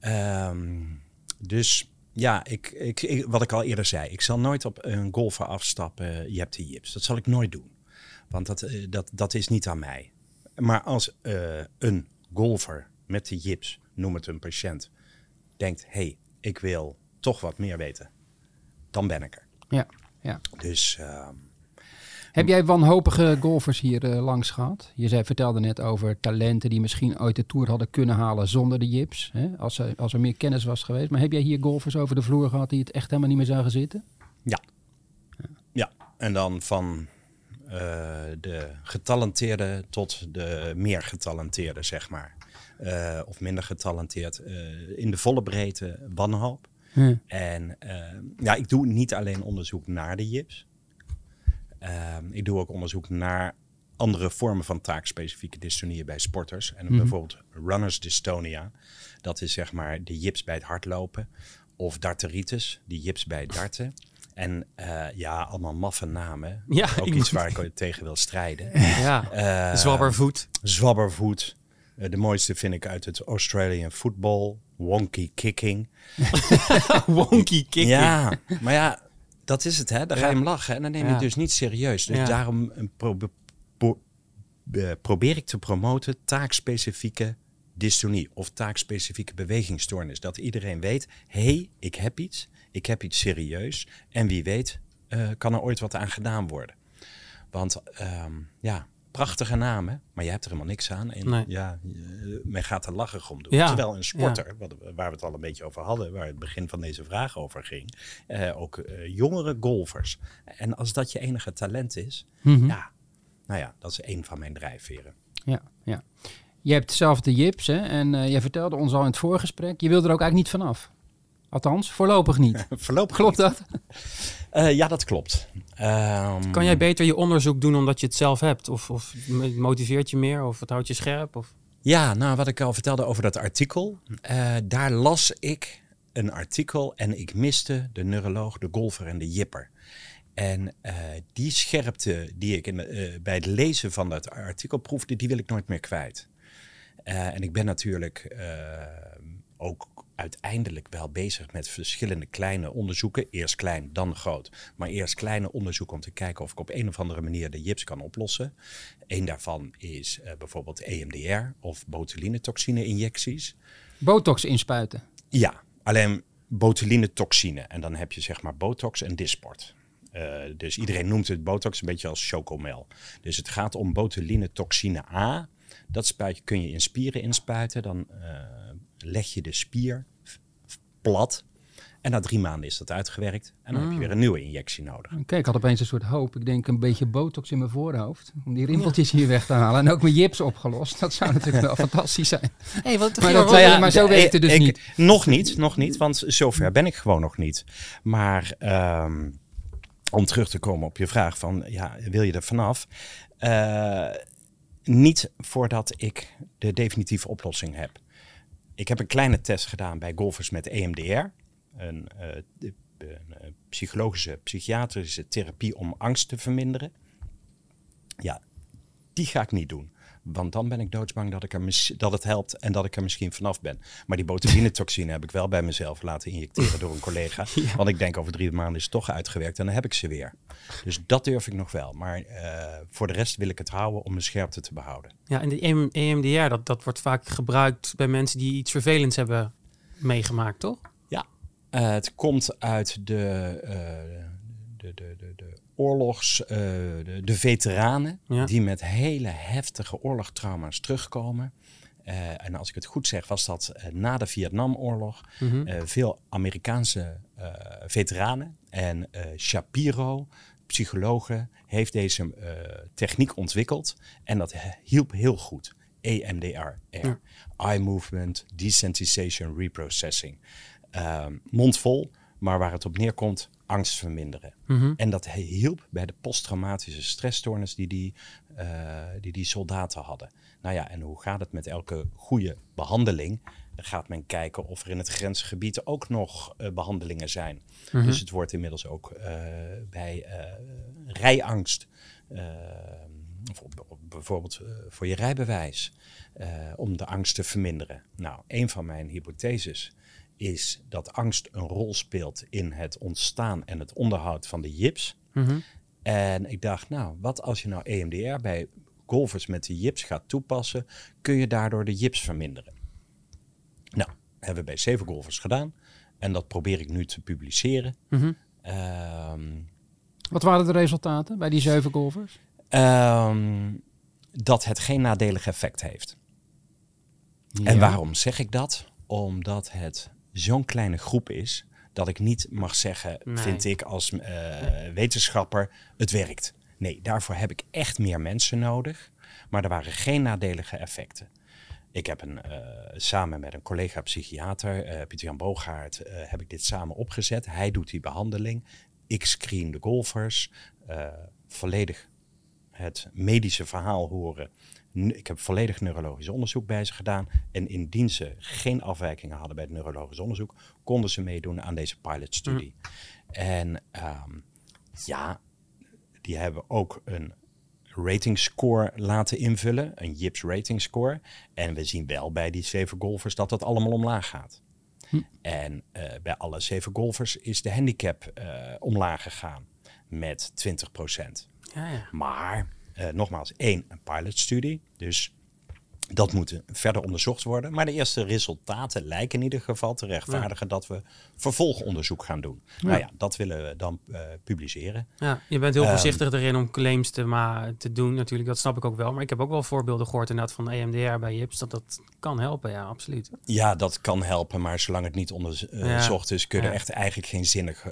Wat ik al eerder zei, ik zal nooit op een golfer afstappen, je hebt de JIPS. Dat zal ik nooit doen. Want dat is niet aan mij. Maar als een golfer met de JIPS, noem het een patiënt, denkt, ik wil toch wat meer weten, dan ben ik er. Ja. Dus... Heb jij wanhopige golfers hier langs gehad? Je vertelde net over talenten die misschien ooit de Tour hadden kunnen halen zonder de JIPS. Hè? Als er meer kennis was geweest. Maar heb jij hier golfers over de vloer gehad die het echt helemaal niet meer zagen zitten? Ja. En dan van de getalenteerde tot de meer getalenteerde, zeg maar. of minder getalenteerd, in de volle breedte wanhoop. En ik doe niet alleen onderzoek naar de jips. Ik doe ook onderzoek naar andere vormen van taakspecifieke dystonieën bij sporters. En bijvoorbeeld runners dystonia. Dat is zeg maar de jips bij het hardlopen. Of darteritis, die jips bij het darten. En allemaal maffe namen. Ja, ook iets waar ik tegen wil strijden. Zwabbervoet. Zwabbervoet. De mooiste vind ik uit het Australian football. Wonky kicking. Wonky kicking. Ja, maar ja, dat is het, hè. Dan ga je hem lachen en dan neem je het dus niet serieus. Dus daarom probeer ik te promoten taakspecifieke dystonie of taakspecifieke bewegingsstoornis. Dat iedereen weet, ik heb iets serieus en wie weet kan er ooit wat aan gedaan worden. Want prachtige namen, maar je hebt er helemaal niks aan. En men gaat er lachig om doen. Ja. Terwijl een sporter, waar we het al een beetje over hadden, waar het begin van deze vraag over ging, ook jongere golfers. En als dat je enige talent is, dat is een van mijn drijfveren. Ja. Je hebt zelf de jips, hè? En jij vertelde ons al in het voorgesprek, je wilde er ook eigenlijk niet vanaf. Althans, voorlopig niet. Klopt dat? Ja, dat klopt. Kan jij beter je onderzoek doen omdat je het zelf hebt? Of motiveert je meer? Of het houdt je scherp? Of? Ja, nou wat ik al vertelde over dat artikel. Daar las ik een artikel en ik miste de neuroloog, de golfer en de jipper. En die scherpte die ik bij het lezen van dat artikel proefde, die wil ik nooit meer kwijt. En ik ben natuurlijk ook uiteindelijk wel bezig met verschillende kleine onderzoeken. Eerst klein, dan groot. Maar eerst kleine onderzoeken om te kijken of ik op een of andere manier de jips kan oplossen. Eén daarvan is bijvoorbeeld EMDR of botulinetoxine-injecties. Botox inspuiten? Ja, alleen botulinetoxine. En dan heb je zeg maar botox en Dysport. Dus iedereen noemt het botox een beetje als chocomel. Dus het gaat om botulinetoxine A. Dat kun je in spieren inspuiten. Dan leg je de spier plat. En na 3 maanden is dat uitgewerkt. En dan heb je weer een nieuwe injectie nodig. Oké, ik had opeens een soort hoop. Ik denk een beetje botox in mijn voorhoofd. Om die rimpeltjes hier weg te halen. En ook mijn jips opgelost. Dat zou natuurlijk wel fantastisch zijn. Hey, maar zo werkt het dus niet. Nog niet. Want zover ben ik gewoon nog niet. Maar om terug te komen op je vraag van, wil je er vanaf? Niet voordat ik de definitieve oplossing heb. Ik heb een kleine test gedaan bij golfers met EMDR. Een psychologische, psychiatrische therapie om angst te verminderen. Ja, die ga ik niet doen. Want dan ben ik doodsbang dat het helpt en dat ik er misschien vanaf ben. Maar die botulinetoxine heb ik wel bij mezelf laten injecteren door een collega. Ja. Want ik denk over 3 maanden is het toch uitgewerkt en dan heb ik ze weer. Dus dat durf ik nog wel. Maar voor de rest wil ik het houden om de scherpte te behouden. Ja, en de EMDR, dat wordt vaak gebruikt bij mensen die iets vervelends hebben meegemaakt, toch? Ja, het komt uit de oorlogs, de veteranen die met hele heftige oorlogstrauma's terugkomen. En als ik het goed zeg, was dat na de Vietnamoorlog. Veel Amerikaanse veteranen en Shapiro, psychologen, heeft deze techniek ontwikkeld. En dat hielp heel goed. EMDR, Eye Movement Desensitization Reprocessing. Mondvol, maar waar het op neerkomt, angst verminderen. En dat hielp bij de posttraumatische stressstoornis die soldaten hadden. Nou ja, en hoe gaat het met elke goede behandeling? Dan gaat men kijken of er in het grensgebied ook nog behandelingen zijn. Dus het wordt inmiddels ook bij rijangst, bijvoorbeeld voor je rijbewijs, om de angst te verminderen. Nou, een van mijn hypotheses is dat angst een rol speelt in het ontstaan en het onderhoud van de jips. En ik dacht, nou, wat als je nou EMDR bij golfers met de jips gaat toepassen, kun je daardoor de jips verminderen. Nou, hebben we bij 7 golfers gedaan. En dat probeer ik nu te publiceren. Wat waren de resultaten bij die 7 golfers? Dat het geen nadelig effect heeft. Ja. En waarom zeg ik dat? Omdat het zo'n kleine groep is dat ik niet mag zeggen, vind ik als wetenschapper, het werkt. Nee, daarvoor heb ik echt meer mensen nodig. Maar er waren geen nadelige effecten. Ik heb samen met een collega-psychiater, Pieter-Jan Boogaard, heb ik dit samen opgezet. Hij doet die behandeling. Ik screen de golfers. Volledig het medische verhaal horen. Ik heb volledig neurologisch onderzoek bij ze gedaan. En indien ze geen afwijkingen hadden bij het neurologisch onderzoek, konden ze meedoen aan deze pilotstudie. En die hebben ook een ratingscore laten invullen, een JIPS ratingscore. En we zien wel bij die 7 golfers dat allemaal omlaag gaat. En bij alle 7 golfers is de handicap omlaag gegaan met 20%. Ja. Maar nogmaals, een pilotstudie, dus dat moet verder onderzocht worden. Maar de eerste resultaten lijken in ieder geval te rechtvaardigen dat we vervolgonderzoek gaan doen. Ja. Nou ja, dat willen we dan publiceren. Ja, je bent heel voorzichtig erin om claims te doen natuurlijk, dat snap ik ook wel. Maar ik heb ook wel voorbeelden gehoord inderdaad van EMDR bij JIPS, dat kan helpen, ja, absoluut. Ja, dat kan helpen, maar zolang het niet onderzocht is, kun je er echt eigenlijk geen zinnig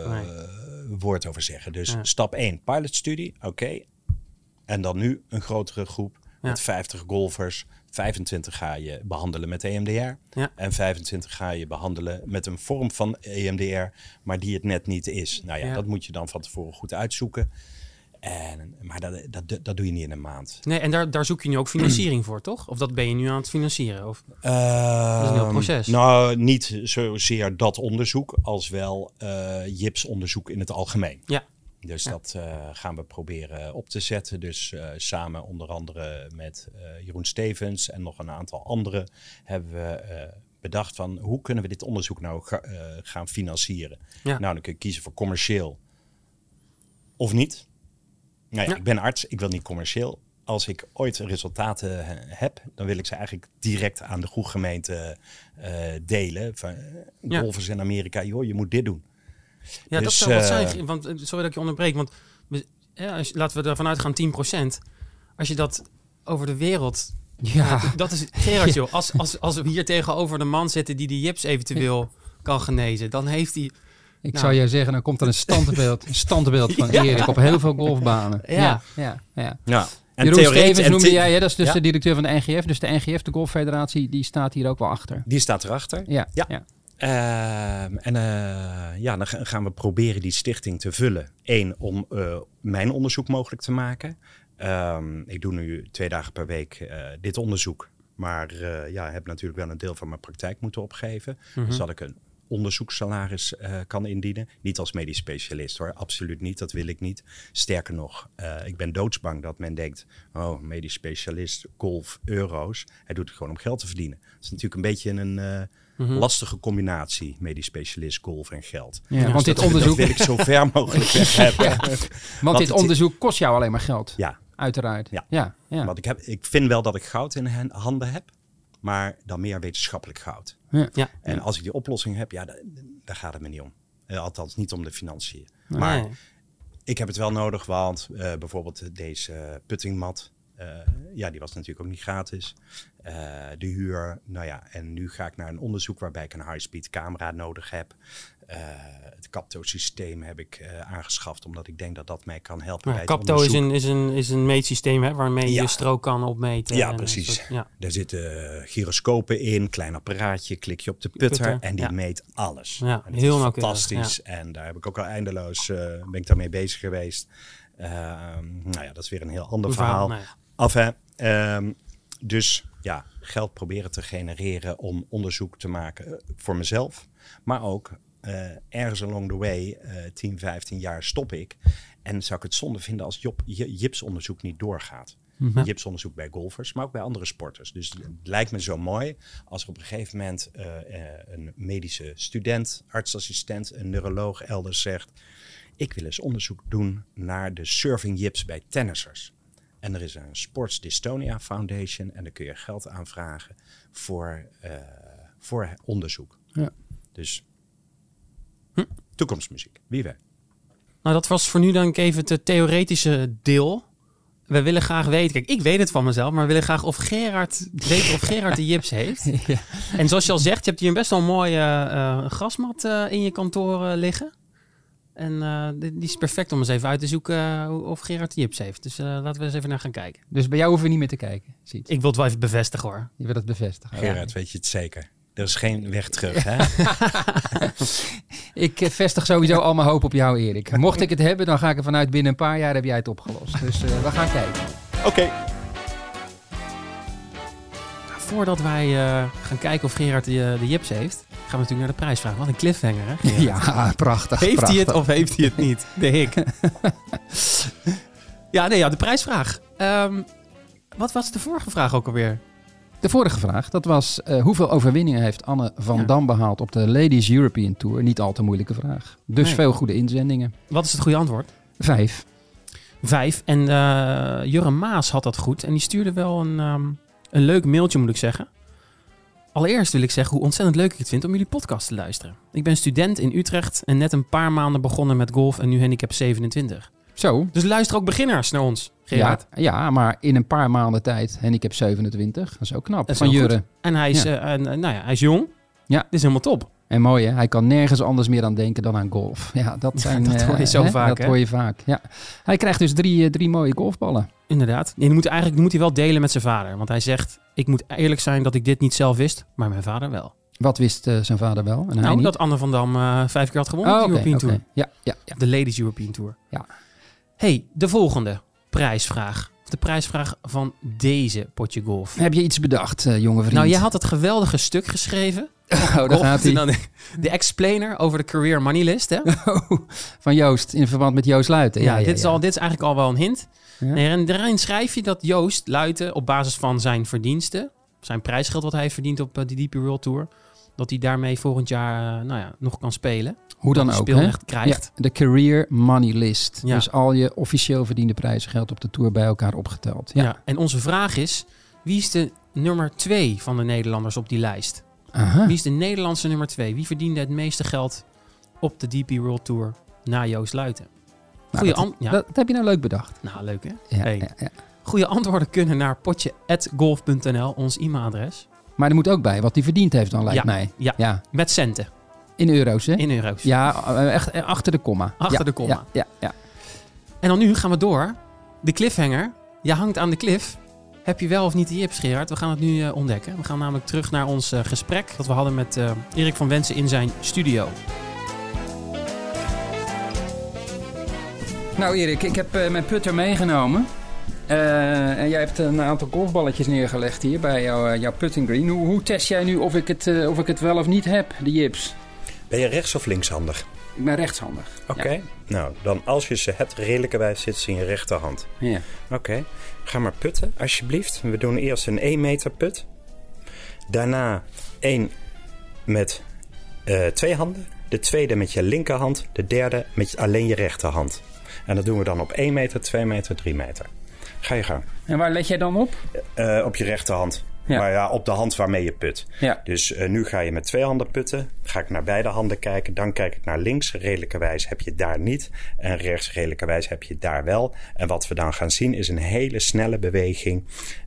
woord over zeggen. Dus stap 1, pilotstudie, oké. En dan nu een grotere groep met 50 golfers. 25 ga je behandelen met EMDR. Ja. En 25 ga je behandelen met een vorm van EMDR, maar die het net niet is. Nou ja, dat moet je dan van tevoren goed uitzoeken. Maar dat doe je niet in een maand. Nee, en daar zoek je nu ook financiering voor, toch? Of dat ben je nu aan het financieren? Of? Dat is een heel proces. Nou, niet zozeer dat onderzoek als wel JIPS-onderzoek in het algemeen. Ja. Dus dat gaan we proberen op te zetten. Dus samen onder andere met Jeroen Stevens en nog een aantal anderen hebben we bedacht van hoe kunnen we dit onderzoek nou gaan financieren. Ja. Nou, dan kun je kiezen voor commercieel of niet. Nou ja, ik ben arts, ik wil niet commercieel. Als ik ooit resultaten heb, dan wil ik ze eigenlijk direct aan de groeggemeente delen. Van golfers in Amerika, joh, je moet dit doen. Ja, dus, dat zou wat zijn. Want, sorry dat ik je onderbreek, want laten we ervan uitgaan 10%. Als je dat over de wereld... Ja, dat is Gerard, joh. Als we hier tegenover de man zitten die de JIPS eventueel kan genezen, dan heeft hij... Ik zou jou zeggen, dan komt er een standbeeld van Erik op heel veel golfbanen. Ja. En Jeroen Stevens noemde jij, hè? Dat is dus de directeur van de NGF. Dus de NGF, de Golffederatie, die staat hier ook wel achter. Die staat erachter. Ja. Dan gaan we proberen die stichting te vullen. 1, om mijn onderzoek mogelijk te maken. Ik doe nu 2 dagen per week dit onderzoek. Maar heb natuurlijk wel een deel van mijn praktijk moeten opgeven. Dus dat ik een onderzoekssalaris kan indienen. Niet als medisch specialist hoor, absoluut niet. Dat wil ik niet. Sterker nog, ik ben doodsbang dat men denkt, oh, medisch specialist, golf, euro's. Hij doet het gewoon om geld te verdienen. Dat is natuurlijk een beetje een lastige combinatie, medisch specialist, golf en geld. Ja, dus want dit onderzoek wil ik zo ver mogelijk weg hebben. Want dit onderzoek kost jou alleen maar geld. Ja. Uiteraard. Ja. Want ik vind wel dat ik goud in handen heb, maar dan meer wetenschappelijk goud. Ja. En als ik die oplossing heb, daar gaat het me niet om. Althans niet om de financiën. Nee. Maar ik heb het wel nodig, want bijvoorbeeld deze puttingmat, die was natuurlijk ook niet gratis. De huur, en nu ga ik naar een onderzoek waarbij ik een high-speed camera nodig heb. Het CAPTO-systeem heb ik aangeschaft, omdat ik denk dat dat mij kan helpen bij het onderzoek. CAPTO is een meetsysteem waarmee je strook kan opmeten. Ja, precies. Daar zitten gyroscopen in, klein apparaatje, klik je op de putter en die meet alles. Ja, en heel fantastisch. Ja. En daar heb ik ook al eindeloos, ben ik daarmee bezig geweest. Dat is weer een heel ander verhaal. Nee. Dus geld proberen te genereren om onderzoek te maken voor mezelf, maar ook ergens along the way, 10, 15 jaar stop ik. En zou ik het zonde vinden als JIPS-onderzoek niet doorgaat. Mm-hmm. JIPS-onderzoek bij golfers, maar ook bij andere sporters. Dus het lijkt me zo mooi als er op een gegeven moment een medische student, artsassistent, een neuroloog elders zegt, ik wil eens onderzoek doen naar de surfing JIPS bij tennissers. En er is een Sports Dystonia Foundation en daar kun je geld aanvragen voor onderzoek. Ja. Dus toekomstmuziek, wie weet. Nou, dat was voor nu denk ik even het theoretische deel. We willen graag weten, kijk, ik weet het van mezelf, maar we willen graag of Gerard de JIPS heeft. Ja. En zoals je al zegt, je hebt hier best wel een mooie grasmat in je kantoor liggen. En die is perfect om eens even uit te zoeken of Gerard de Jips heeft. Dus laten we eens even naar gaan kijken. Dus bij jou hoeven we niet meer te kijken. Ziet. Ik wil het wel even bevestigen hoor. Je wil het bevestigen. Gerard, weet je het zeker? Er is geen weg terug, hè? Ik vestig sowieso al mijn hoop op jou, Erik. Mocht ik het hebben, dan ga ik ervan uit binnen een paar jaar heb jij het opgelost. Dus we gaan kijken. Oké. Voordat wij gaan kijken of Gerard de Jips heeft, gaan we natuurlijk naar de prijsvraag. Wat een cliffhanger, hè? Gerard? Ja, prachtig. Heeft prachtig. hij het of heeft hij het niet? De hik. De prijsvraag. Wat was de vorige vraag ook alweer? De vorige vraag, dat was hoeveel overwinningen heeft Anne van Dam behaald op de Ladies European Tour? Niet al te moeilijke vraag. Dus Nee. veel goede inzendingen. Wat is het goede antwoord? 5. 5. En Jurre Maas had dat goed. En die stuurde wel een leuk mailtje, moet ik zeggen. Allereerst wil ik zeggen hoe ontzettend leuk ik het vind om jullie podcast te luisteren. Ik ben student in Utrecht en net een paar maanden begonnen met golf en nu handicap 27. Zo. Dus luister ook beginners naar ons, Gerard. Ja, maar in een paar maanden tijd handicap 27. Dat is ook knap. Dat is van heel Jurre. goed. En hij is, hij is jong. Ja. Dit is helemaal top. En mooi hè, hij kan nergens anders meer aan denken dan aan golf. Ja, dat hoor je zo vaak, Dat hè? hoor je vaak, ja. Hij krijgt dus drie mooie golfballen. Inderdaad. En die moet hij wel delen met zijn vader. Want hij zegt, ik moet eerlijk zijn dat ik dit niet zelf wist, maar mijn vader wel. Wat wist zijn vader wel? En hij Nou, niet? dat Anne van Dam 5 keer had gewonnen op de European Tour. Ja. De Ladies European Tour. Ja. Hey, de volgende prijsvraag. De prijsvraag van deze potje golf. Heb je iets bedacht, jonge vriend? Nou, jij had het geweldige stuk geschreven. daar gaat hij. De explainer over de Career Money List, hè? Van Joost, in verband met Joost Luiten. Ja, dit is eigenlijk al wel een hint. Ja. Nee, en daarin schrijf je dat Joost Luiten op basis van zijn verdiensten, zijn prijsgeld wat hij heeft verdiend op de DP World Tour, dat hij daarmee volgend jaar nog kan spelen. Hoe dan Dat hij ook, hè? speelrecht krijgt. Ja, de Career Money List. Ja. Dus al je officieel verdiende prijzengeld op de Tour bij elkaar opgeteld. Ja. Ja. En onze vraag is, wie is de nummer 2 van de Nederlanders op die lijst? Aha. Wie is de Nederlandse nummer 2? Wie verdiende het meeste geld op de DP World Tour na Joost Luiten? Nou, Goeie dat heb je nou leuk bedacht. Nou, leuk hè? Ja, Hey. ja. Goede antwoorden kunnen naar potje@golf.nl, ons e-mailadres. Maar er moet ook bij wat hij verdiend heeft dan, lijkt mij. Ja, met centen. In euro's, hè? In euro's. Ja, echt achter de komma. Achter de komma. Ja. En dan nu gaan we door. De cliffhanger. Je hangt aan de cliff. Heb je wel of niet de Jips, Gerard? We gaan het nu ontdekken. We gaan namelijk terug naar ons gesprek dat we hadden met Erik van Wensen in zijn studio. Nou Erik, ik heb mijn putter meegenomen. En jij hebt een aantal golfballetjes neergelegd hier bij jouw putting green. Hoe test jij nu of ik het wel of niet heb, de Jips? Ben je rechts- of linkshandig? Ik ben rechtshandig. Oké. Ja. Nou, dan als je ze hebt, redelijkerwijs zit ze in je rechterhand. Ja. Oké. Ga maar putten, alsjeblieft. We doen eerst een 1 meter put. Daarna 1 met 2 handen. De tweede met je linkerhand. De derde met alleen je rechterhand. En dat doen we dan op 1 meter, 2 meter, 3 meter. Ga je gang. En waar let jij dan op? Op je rechterhand. Ja. Maar ja, op de hand waarmee je put. Ja. Dus nu ga je met 2 handen putten. Ga ik naar beide handen kijken. Dan kijk ik naar links. Redelijkerwijs heb je daar niet. En rechts redelijkerwijs heb je daar wel. En wat we dan gaan zien is een hele snelle beweging.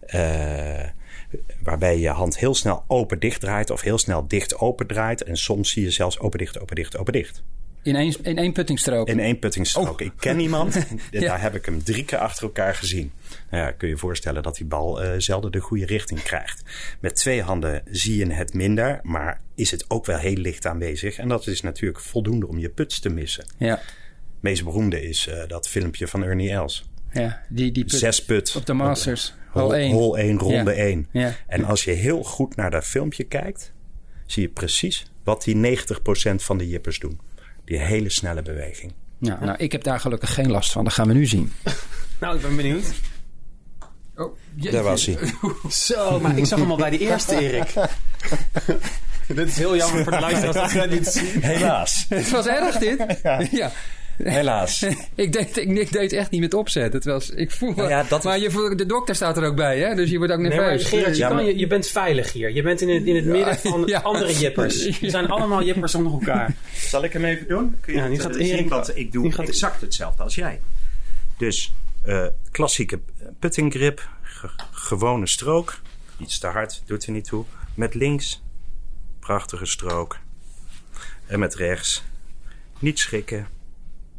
Waarbij je hand heel snel open-dicht draait. Of heel snel dicht-open draait. En soms zie je zelfs open-dicht, open-dicht, open-dicht. In één puttingstrook? In 1 puttingstrook. Ik ken iemand. Ja. Daar heb ik hem 3 keer achter elkaar gezien. Nou ja, kun je je voorstellen dat die bal zelden de goede richting krijgt. Met 2 handen zie je het minder. Maar is het ook wel heel licht aanwezig. En dat is natuurlijk voldoende om je puts te missen. Ja. Het meest beroemde is dat filmpje van Ernie Els. Ja, die put 6 put. op de Masters. Hole 1, ronde Ja. 1. Ja. En als je heel goed naar dat filmpje kijkt, zie je precies wat die 90% van de jippers doen. Die hele snelle beweging. Ja, nou, ik heb daar gelukkig geen last van. Dat gaan we nu zien. Nou, ik ben benieuwd. Oh, Daar was hij. Zo, maar ik zag hem al bij de eerste, Erik. Dit is heel jammer voor de luisteraars dat ze dat niet zien. Helaas. Het was erg dit. Ja. Helaas. Ik deed echt niet met opzet. Het was, ik voel Nou ja, dat maar de dokter staat er ook bij, hè? Dus je wordt ook nerveus. Gerard, Ja, maar- je bent veilig hier. Je bent in het midden van Ja. andere jippers. Er zijn allemaal jippers onder elkaar. Zal ik hem even doen? Kun je Ja, nu gaat zien? Erik- Want ik doe nu gaat- exact hetzelfde als jij. Dus klassieke putting grip. Gewone strook. Iets te hard, doet er niet toe. Met links. Prachtige strook. En met rechts. Niet schrikken.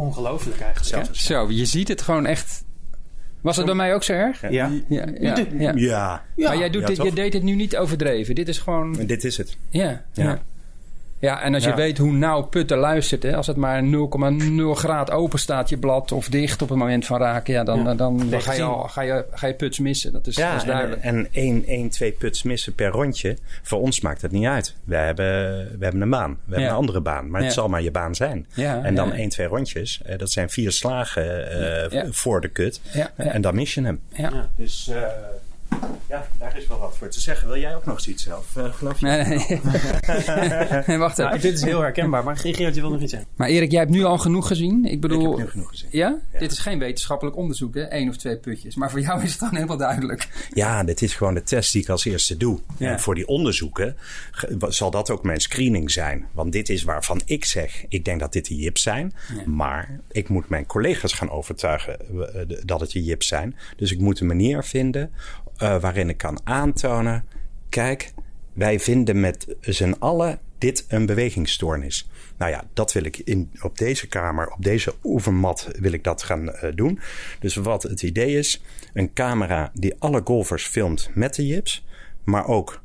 Ongelooflijk eigenlijk. Hè? Zo, je ziet het gewoon echt. Was het bij mij ook zo erg? Ja. Ja. Maar jij doet je deed het nu niet overdreven. Dit is gewoon... Dit is het. Ja, en als je weet hoe nauw Putten luistert... Hè, als het maar 0,0 graad open staat, je blad, of dicht op het moment van raken... dan ga je puts missen. Dat is duidelijk. En 1-2 puts missen per rondje, voor ons maakt het niet uit. We hebben een baan. We hebben een andere baan. Maar het zal maar je baan zijn. En dan 1-2 rondjes. Dat zijn 4 slagen voor de kut. En dan mis je hem. Dus... daar is wel wat voor te zeggen. Wil jij ook nog iets zelf? Geloof je? Nee, wacht even. Dit is heel herkenbaar. Maar Gerard, je wil nog iets zeggen? Maar Erik, jij hebt nu al genoeg gezien. Ik bedoel... Ik heb nu genoeg gezien. Ja? Dit is geen wetenschappelijk onderzoek, hè? 1 of 2 putjes. Maar voor jou is het dan helemaal duidelijk. Ja, dit is gewoon de test die ik als eerste doe. En voor die onderzoeken zal dat ook mijn screening zijn. Want dit is waarvan ik zeg, ik denk dat dit de jips zijn. Ja. Maar ik moet mijn collega's gaan overtuigen dat het de jips zijn. Dus ik moet een manier vinden... waarin ik kan aantonen... kijk, wij vinden met z'n allen dit een bewegingsstoornis. Nou ja, dat wil ik op deze kamer, op deze oefenmat wil ik dat gaan doen. Dus wat het idee is, een camera die alle golfers filmt met de jips... maar ook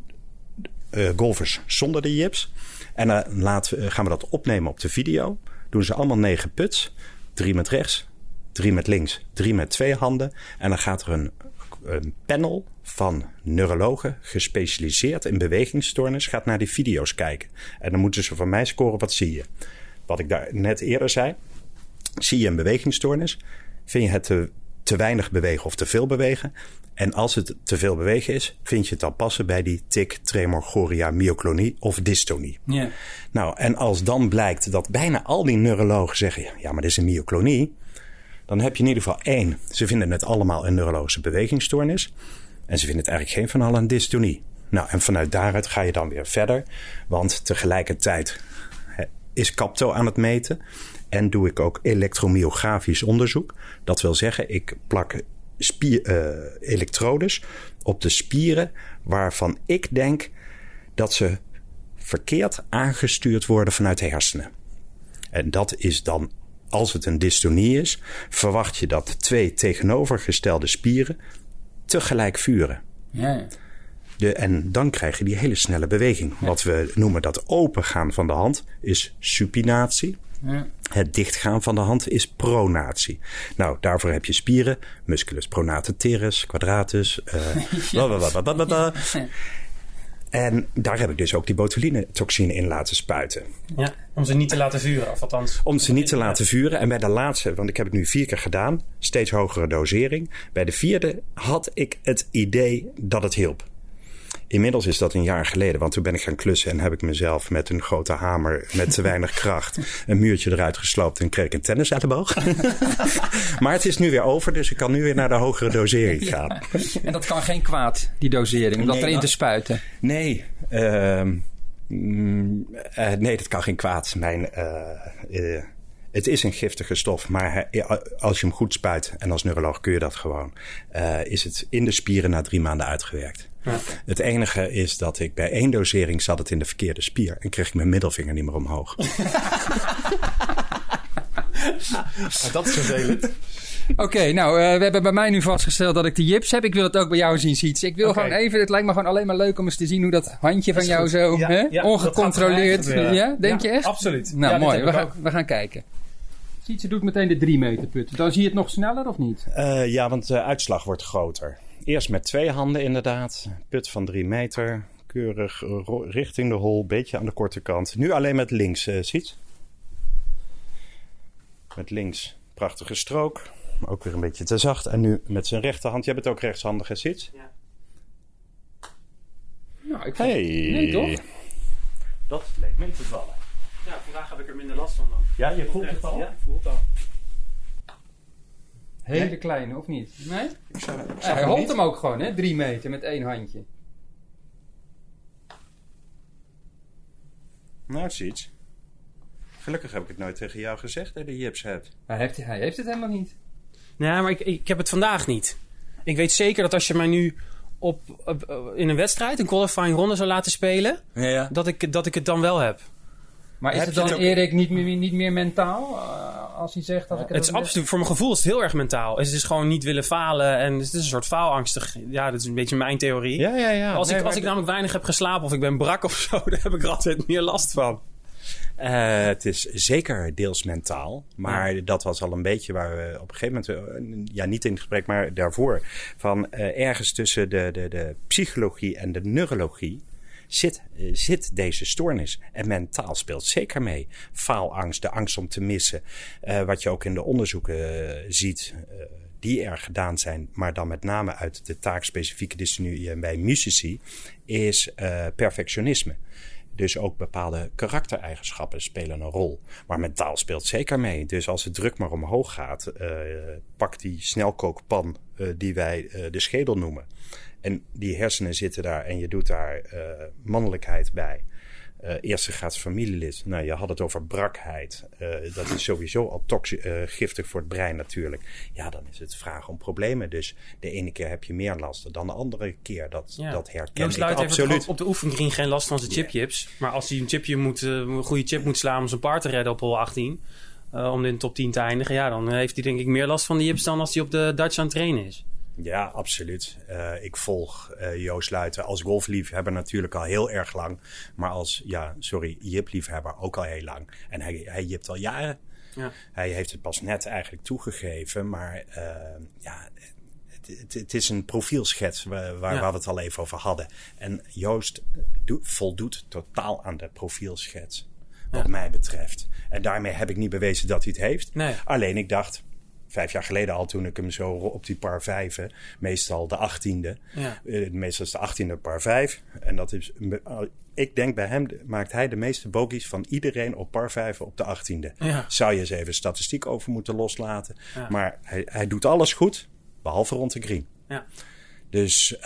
golfers zonder de jips. En dan gaan we dat opnemen op de video. Doen ze allemaal 9 puts. 3 met rechts, 3 met links, 3 met 2 handen. En dan gaat er een panel van neurologen gespecialiseerd in bewegingsstoornis gaat naar die video's kijken. En dan moeten ze van mij scoren, wat zie je? Wat ik daar net eerder zei. Zie je een bewegingsstoornis? Vind je het te weinig bewegen of te veel bewegen? En als het te veel bewegen is, vind je het dan passen bij die tic, tremor, chorea, myoclonie of dystonie. Yeah. Nou, en als dan blijkt dat bijna al die neurologen zeggen, ja, maar dit is een myoclonie... dan heb je in ieder geval 1. Ze vinden het allemaal een neurologische bewegingsstoornis. En ze vinden het eigenlijk geen van allen een dystonie. Nou, en vanuit daaruit ga je dan weer verder. Want tegelijkertijd is Capto aan het meten. En doe ik ook elektromyografisch onderzoek. Dat wil zeggen, ik plak elektrodes op de spieren... waarvan ik denk dat ze verkeerd aangestuurd worden vanuit de hersenen. En dat is dan... Als het een dystonie is, verwacht je dat 2 tegenovergestelde spieren tegelijk vuren. Ja. En dan krijg je die hele snelle beweging. Ja. Wat we noemen dat opengaan van de hand is supinatie. Ja. Het dichtgaan van de hand is pronatie. Nou, daarvoor heb je spieren. Musculus pronate teres, quadratus. En daar heb ik dus ook die botulinetoxine in laten spuiten. Ja, om ze niet te laten vuren, of althans. Om ze niet te laten vuren. En bij de laatste, want ik heb het nu 4 keer gedaan, steeds hogere dosering. Bij de 4e had ik het idee dat het hielp. Inmiddels is dat een jaar geleden, want toen ben ik gaan klussen en heb ik mezelf met een grote hamer met te weinig kracht een muurtje eruit gesloopt en kreeg ik een tenniselleboog. Maar het is nu weer over, dus ik kan nu weer naar de hogere dosering gaan. En dat kan geen kwaad, die dosering, om dat erin te spuiten? Nee, nee, dat kan geen kwaad. Het is een giftige stof, maar als je hem goed spuit, en als neuroloog kun je dat gewoon, is het in de spieren na 3 maanden uitgewerkt. Ja. Het enige is dat ik bij 1 dosering zat het in de verkeerde spier en kreeg ik mijn middelvinger niet meer omhoog. Dat is vervelend. Oké, nou, we hebben bij mij nu vastgesteld dat ik de jips heb. Ik wil het ook bij jou zien, Siets. Ik wil gewoon even, het lijkt me gewoon alleen maar leuk om eens te zien hoe dat handje van jou zo ongecontroleerd. Ja, denk je echt? Absoluut. Nou, mooi. We gaan kijken. Siets doet meteen de 3 meter put. Dan zie je het nog sneller of niet? Ja, want de uitslag wordt groter. Eerst met 2 handen inderdaad. Put van 3 meter. Keurig richting de hol. Beetje aan de korte kant. Nu alleen met links, Siets. Met links. Prachtige strook. Ook weer een beetje te zacht. En nu met zijn rechterhand. Jij bent ook rechtshandig, Siets? Ja. Nou, ik nee, toch? Dat leek me te vallen. Ja, vandaag heb ik er minder last van dan. Ja, je voelt het al? Ja, ik voel het al. Hele kleine, of niet? Nee? Hij holt hem ook gewoon, hè? 3 meter met 1 handje. Nou, Siets. Gelukkig heb ik het nooit tegen jou gezegd dat je de jips hebt. Hij heeft het helemaal niet. Nee, maar ik heb het vandaag niet. Ik weet zeker dat als je mij nu in een wedstrijd, een qualifying ronde zou laten spelen, dat ik het dan wel heb. Maar is Heb het je dan, het ook- Erik, niet meer mentaal? Als hij zegt dat ik Het is absoluut, voor mijn gevoel is het heel erg mentaal. Het is gewoon niet willen falen en het is een soort faalangstig. Ja, dat is een beetje mijn theorie. Ja. Als ik namelijk weinig heb geslapen of ik ben brak of zo, dan heb ik er altijd meer last van. Het is zeker deels mentaal, maar dat was al een beetje waar we op een gegeven moment, niet in het gesprek, maar daarvoor, van ergens tussen de psychologie en de neurologie zit deze stoornis. En mentaal speelt zeker mee. Faalangst, de angst om te missen, wat je ook in de onderzoeken ziet, die er gedaan zijn, maar dan met name uit de taakspecifieke dystonie bij muzici, is perfectionisme. Dus ook bepaalde karaktereigenschappen spelen een rol. Maar mentaal speelt zeker mee. Dus als de druk maar omhoog gaat, pak die snelkookpan die wij de schedel noemen. En die hersenen zitten daar en je doet daar mannelijkheid bij. Eerste graads familielid. Nou, je had het over brakheid. Dat is sowieso al giftig voor het brein natuurlijk. Ja, dan is het vragen om problemen. Dus de ene keer heb je meer last dan de andere keer. Dat herken Joost ik Luit heeft absoluut. op de oefengreen geen last van zijn chipjips. Maar als hij een goede chip moet slaan om zijn par te redden op hol 18... om in de top 10 te eindigen... ja, dan heeft hij denk ik meer last van de jips dan als hij op de Dutch aan het trainen is. Ja, absoluut. Ik volg Joost Luiten als golfliefhebber natuurlijk al heel erg lang. Maar als, jipliefhebber ook al heel lang. En hij jipt al jaren. Ja. Hij heeft het pas net eigenlijk toegegeven. Maar het is een profielschets waar we het al even over hadden. En Joost voldoet totaal aan de profielschets. Wat mij betreft. En daarmee heb ik niet bewezen dat hij het heeft. Nee. Alleen ik dacht... 5 jaar geleden al, toen ik hem zo op die par 5, meestal de 18e. Ja. Meestal is de 18e par 5. En dat is, ik denk bij hem maakt hij de meeste bogies van iedereen op par 5 op de 18e. Ja. Zou je eens even statistiek over moeten loslaten. Ja. Maar hij doet alles goed, behalve rond de green. Ja. Dus,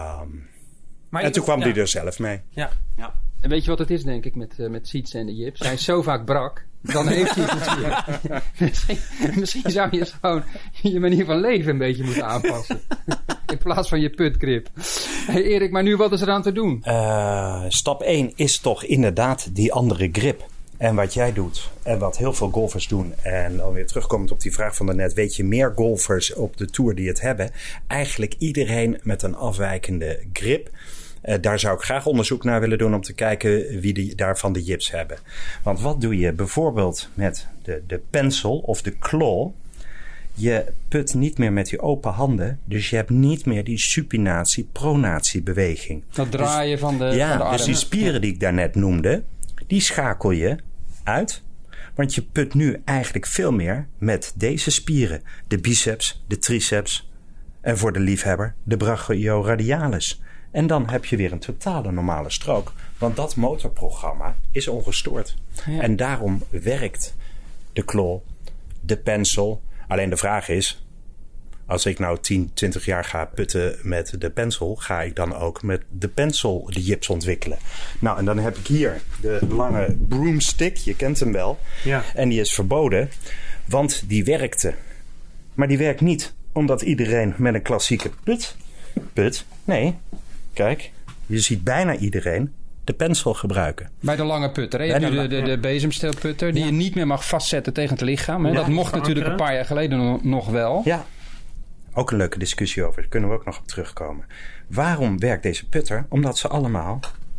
en toen kwam hij er zelf mee. Ja. En weet je wat het is, denk ik, met Siets en de jips? Hij is zo vaak brak, dan heeft hij het natuurlijk. Misschien zou je gewoon je manier van leven een beetje moeten aanpassen. In plaats van je putgrip. Hey Erik, maar nu wat is er aan te doen? Stap 1 is toch inderdaad die andere grip. En wat jij doet, en wat heel veel golfers doen... en dan weer terugkomend op die vraag van daarnet... weet je meer golfers op de Tour die het hebben? Eigenlijk iedereen met een afwijkende grip... Daar zou ik graag onderzoek naar willen doen om te kijken wie daarvan de jips hebben. Want wat doe je bijvoorbeeld met de pencil of de claw? Je put niet meer met die open handen, dus je hebt niet meer die supinatie-pronatie beweging. Dat draaien van de arm. Dus die spieren die ik daarnet noemde, die schakel je uit. Want je put nu eigenlijk veel meer met deze spieren. De biceps, de triceps en voor de liefhebber de brachioradialis. En dan heb je weer een totale normale strook. Want dat motorprogramma is ongestoord. Ja. En daarom werkt de claw, de pencil. Alleen de vraag is... als ik nou 10, 20 jaar ga putten met de pencil... ga ik dan ook met de pencil de jips ontwikkelen. Nou, en dan heb ik hier de lange broomstick. Je kent hem wel. Ja. En die is verboden. Want die werkte. Maar die werkt niet omdat iedereen met een klassieke put. Nee... Kijk, je ziet bijna iedereen de pencil gebruiken. Bij de lange putter. Hè? Je hebt nu de bezemsteelputter die je niet meer mag vastzetten tegen het lichaam. Hè? Ja, dat mocht natuurlijk een paar jaar geleden nog wel. Ja, ook een leuke discussie over. Daar kunnen we ook nog op terugkomen. Waarom werkt deze putter? Omdat ze allemaal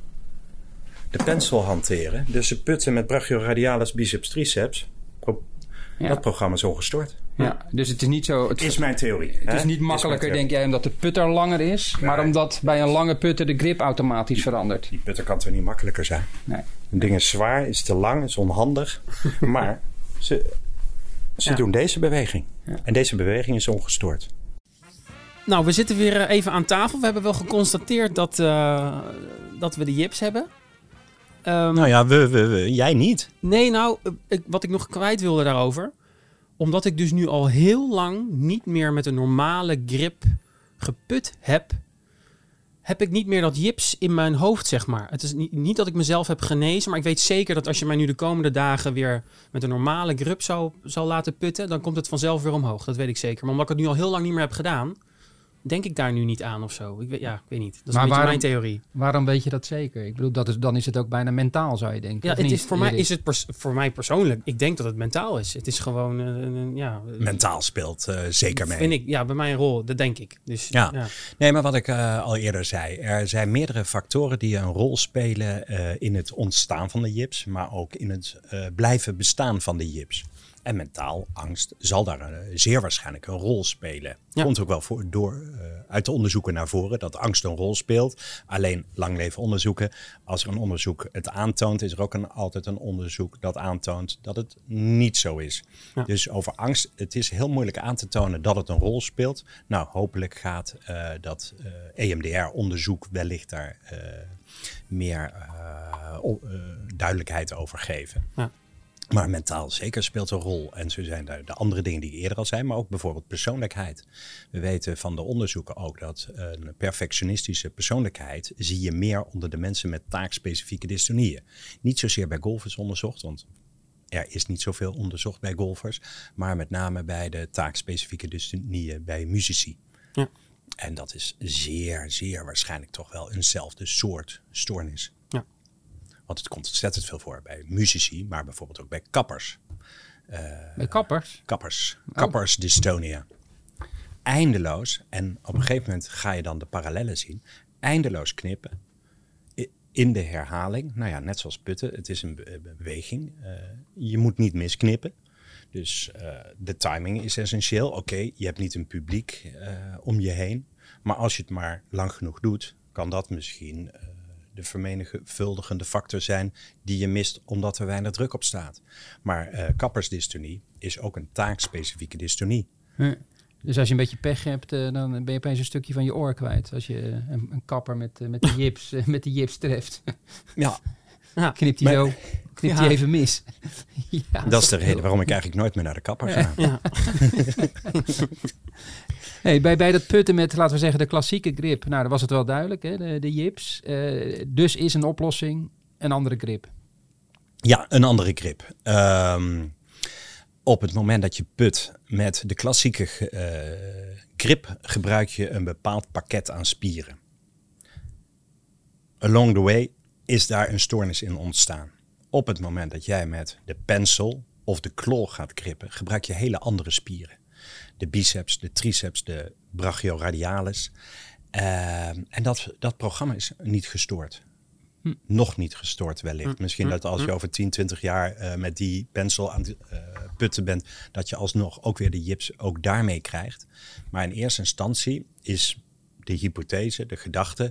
de pencil hanteren. Dus ze putten met brachioradialis, biceps, triceps. Dat programma is ongestoord. Ja, dus het is niet zo... Het is mijn theorie. Het is niet makkelijker, denk jij, omdat de putter langer is. Maar omdat bij een lange putter de grip automatisch verandert. Die putter kan toch niet makkelijker zijn? Nee. Een ding is zwaar, is te lang, is onhandig. Maar ze doen deze beweging. Ja. En deze beweging is ongestoord. Nou, we zitten weer even aan tafel. We hebben wel geconstateerd dat we de jips hebben. Nou ja, jij niet. Nee, nou, wat ik nog kwijt wilde daarover... omdat ik dus nu al heel lang niet meer met een normale grip geput heb ik niet meer dat jips in mijn hoofd, zeg maar. Het is niet dat ik mezelf heb genezen, maar ik weet zeker dat als je mij nu de komende dagen weer met een normale grip zou laten putten, dan komt het vanzelf weer omhoog. Dat weet ik zeker. Maar omdat ik het nu al heel lang niet meer heb gedaan, denk ik daar nu niet aan of zo. Ik weet niet. Dat is Maar een beetje waarom- mijn theorie. Waarom weet je dat zeker? Ik bedoel, dan is het ook bijna mentaal, zou je denken. Ja, of niet, voor mij Erik? is het voor mij persoonlijk. Ik denk dat het mentaal is. Het is gewoon Mentaal speelt zeker mee. Vind ik, bij mij een rol. Dat denk ik. Dus, Ja. Nee, maar wat ik al eerder zei. Er zijn meerdere factoren die een rol spelen in het ontstaan van de jips. Maar ook in het blijven bestaan van de jips. En mentaal, angst, zal daar zeer waarschijnlijk een rol spelen. Ja. Komt ook wel uit de onderzoeken naar voren dat angst een rol speelt. Alleen lang leven onderzoeken. Als er een onderzoek het aantoont, is er ook altijd een onderzoek dat aantoont dat het niet zo is. Ja. Dus over angst, het is heel moeilijk aan te tonen dat het een rol speelt. Nou, hopelijk gaat dat EMDR-onderzoek wellicht daar meer duidelijkheid over geven. Ja. Maar mentaal zeker speelt een rol. En zo zijn daar de andere dingen die ik eerder al zei, maar ook bijvoorbeeld persoonlijkheid. We weten van de onderzoeken ook dat een perfectionistische persoonlijkheid zie je meer onder de mensen met taakspecifieke dystonieën. Niet zozeer bij golfers onderzocht, want er is niet zoveel onderzocht bij golfers, maar met name bij de taakspecifieke dystonieën bij muzici. Ja. En dat is zeer, zeer waarschijnlijk toch wel eenzelfde soort stoornis. Ja. Want het komt ontzettend veel voor bij muzici, maar bijvoorbeeld ook bij kappers. Bij kappers? Kappersdystonia. Eindeloos, en op een gegeven moment ga je dan de parallellen zien, eindeloos knippen in de herhaling. Nou ja, net zoals putten, het is een beweging. Je moet niet misknippen. Dus de timing is essentieel. Oké, je hebt niet een publiek om je heen. Maar als je het maar lang genoeg doet, kan dat misschien de vermenigvuldigende factor zijn die je mist omdat er weinig druk op staat. Maar kappersdystonie is ook een taakspecifieke dystonie. Dus als je een beetje pech hebt, dan ben je opeens een stukje van je oor kwijt. Als je een kapper met de jips treft. Ja, Knipt hij hij even mis. Ja, dat is de reden waarom ik eigenlijk nooit meer naar de kapper ga. Ja. Hey, bij dat putten met, laten we zeggen, de klassieke grip. Nou, dan was het wel duidelijk, hè, de jips. Dus is een oplossing een andere grip. Ja, een andere grip. Op het moment dat je put met de klassieke grip gebruik je een bepaald pakket aan spieren. Along the way is daar een stoornis in ontstaan. Op het moment dat jij met de pencil of de claw gaat grippen, gebruik je hele andere spieren. De biceps, de triceps, de brachioradialis. En dat programma is niet gestoord. Nog niet gestoord wellicht. Misschien dat als je over 10, 20 jaar met die pencil aan het putten bent, dat je alsnog ook weer de jips ook daarmee krijgt. Maar in eerste instantie is de hypothese, de gedachte,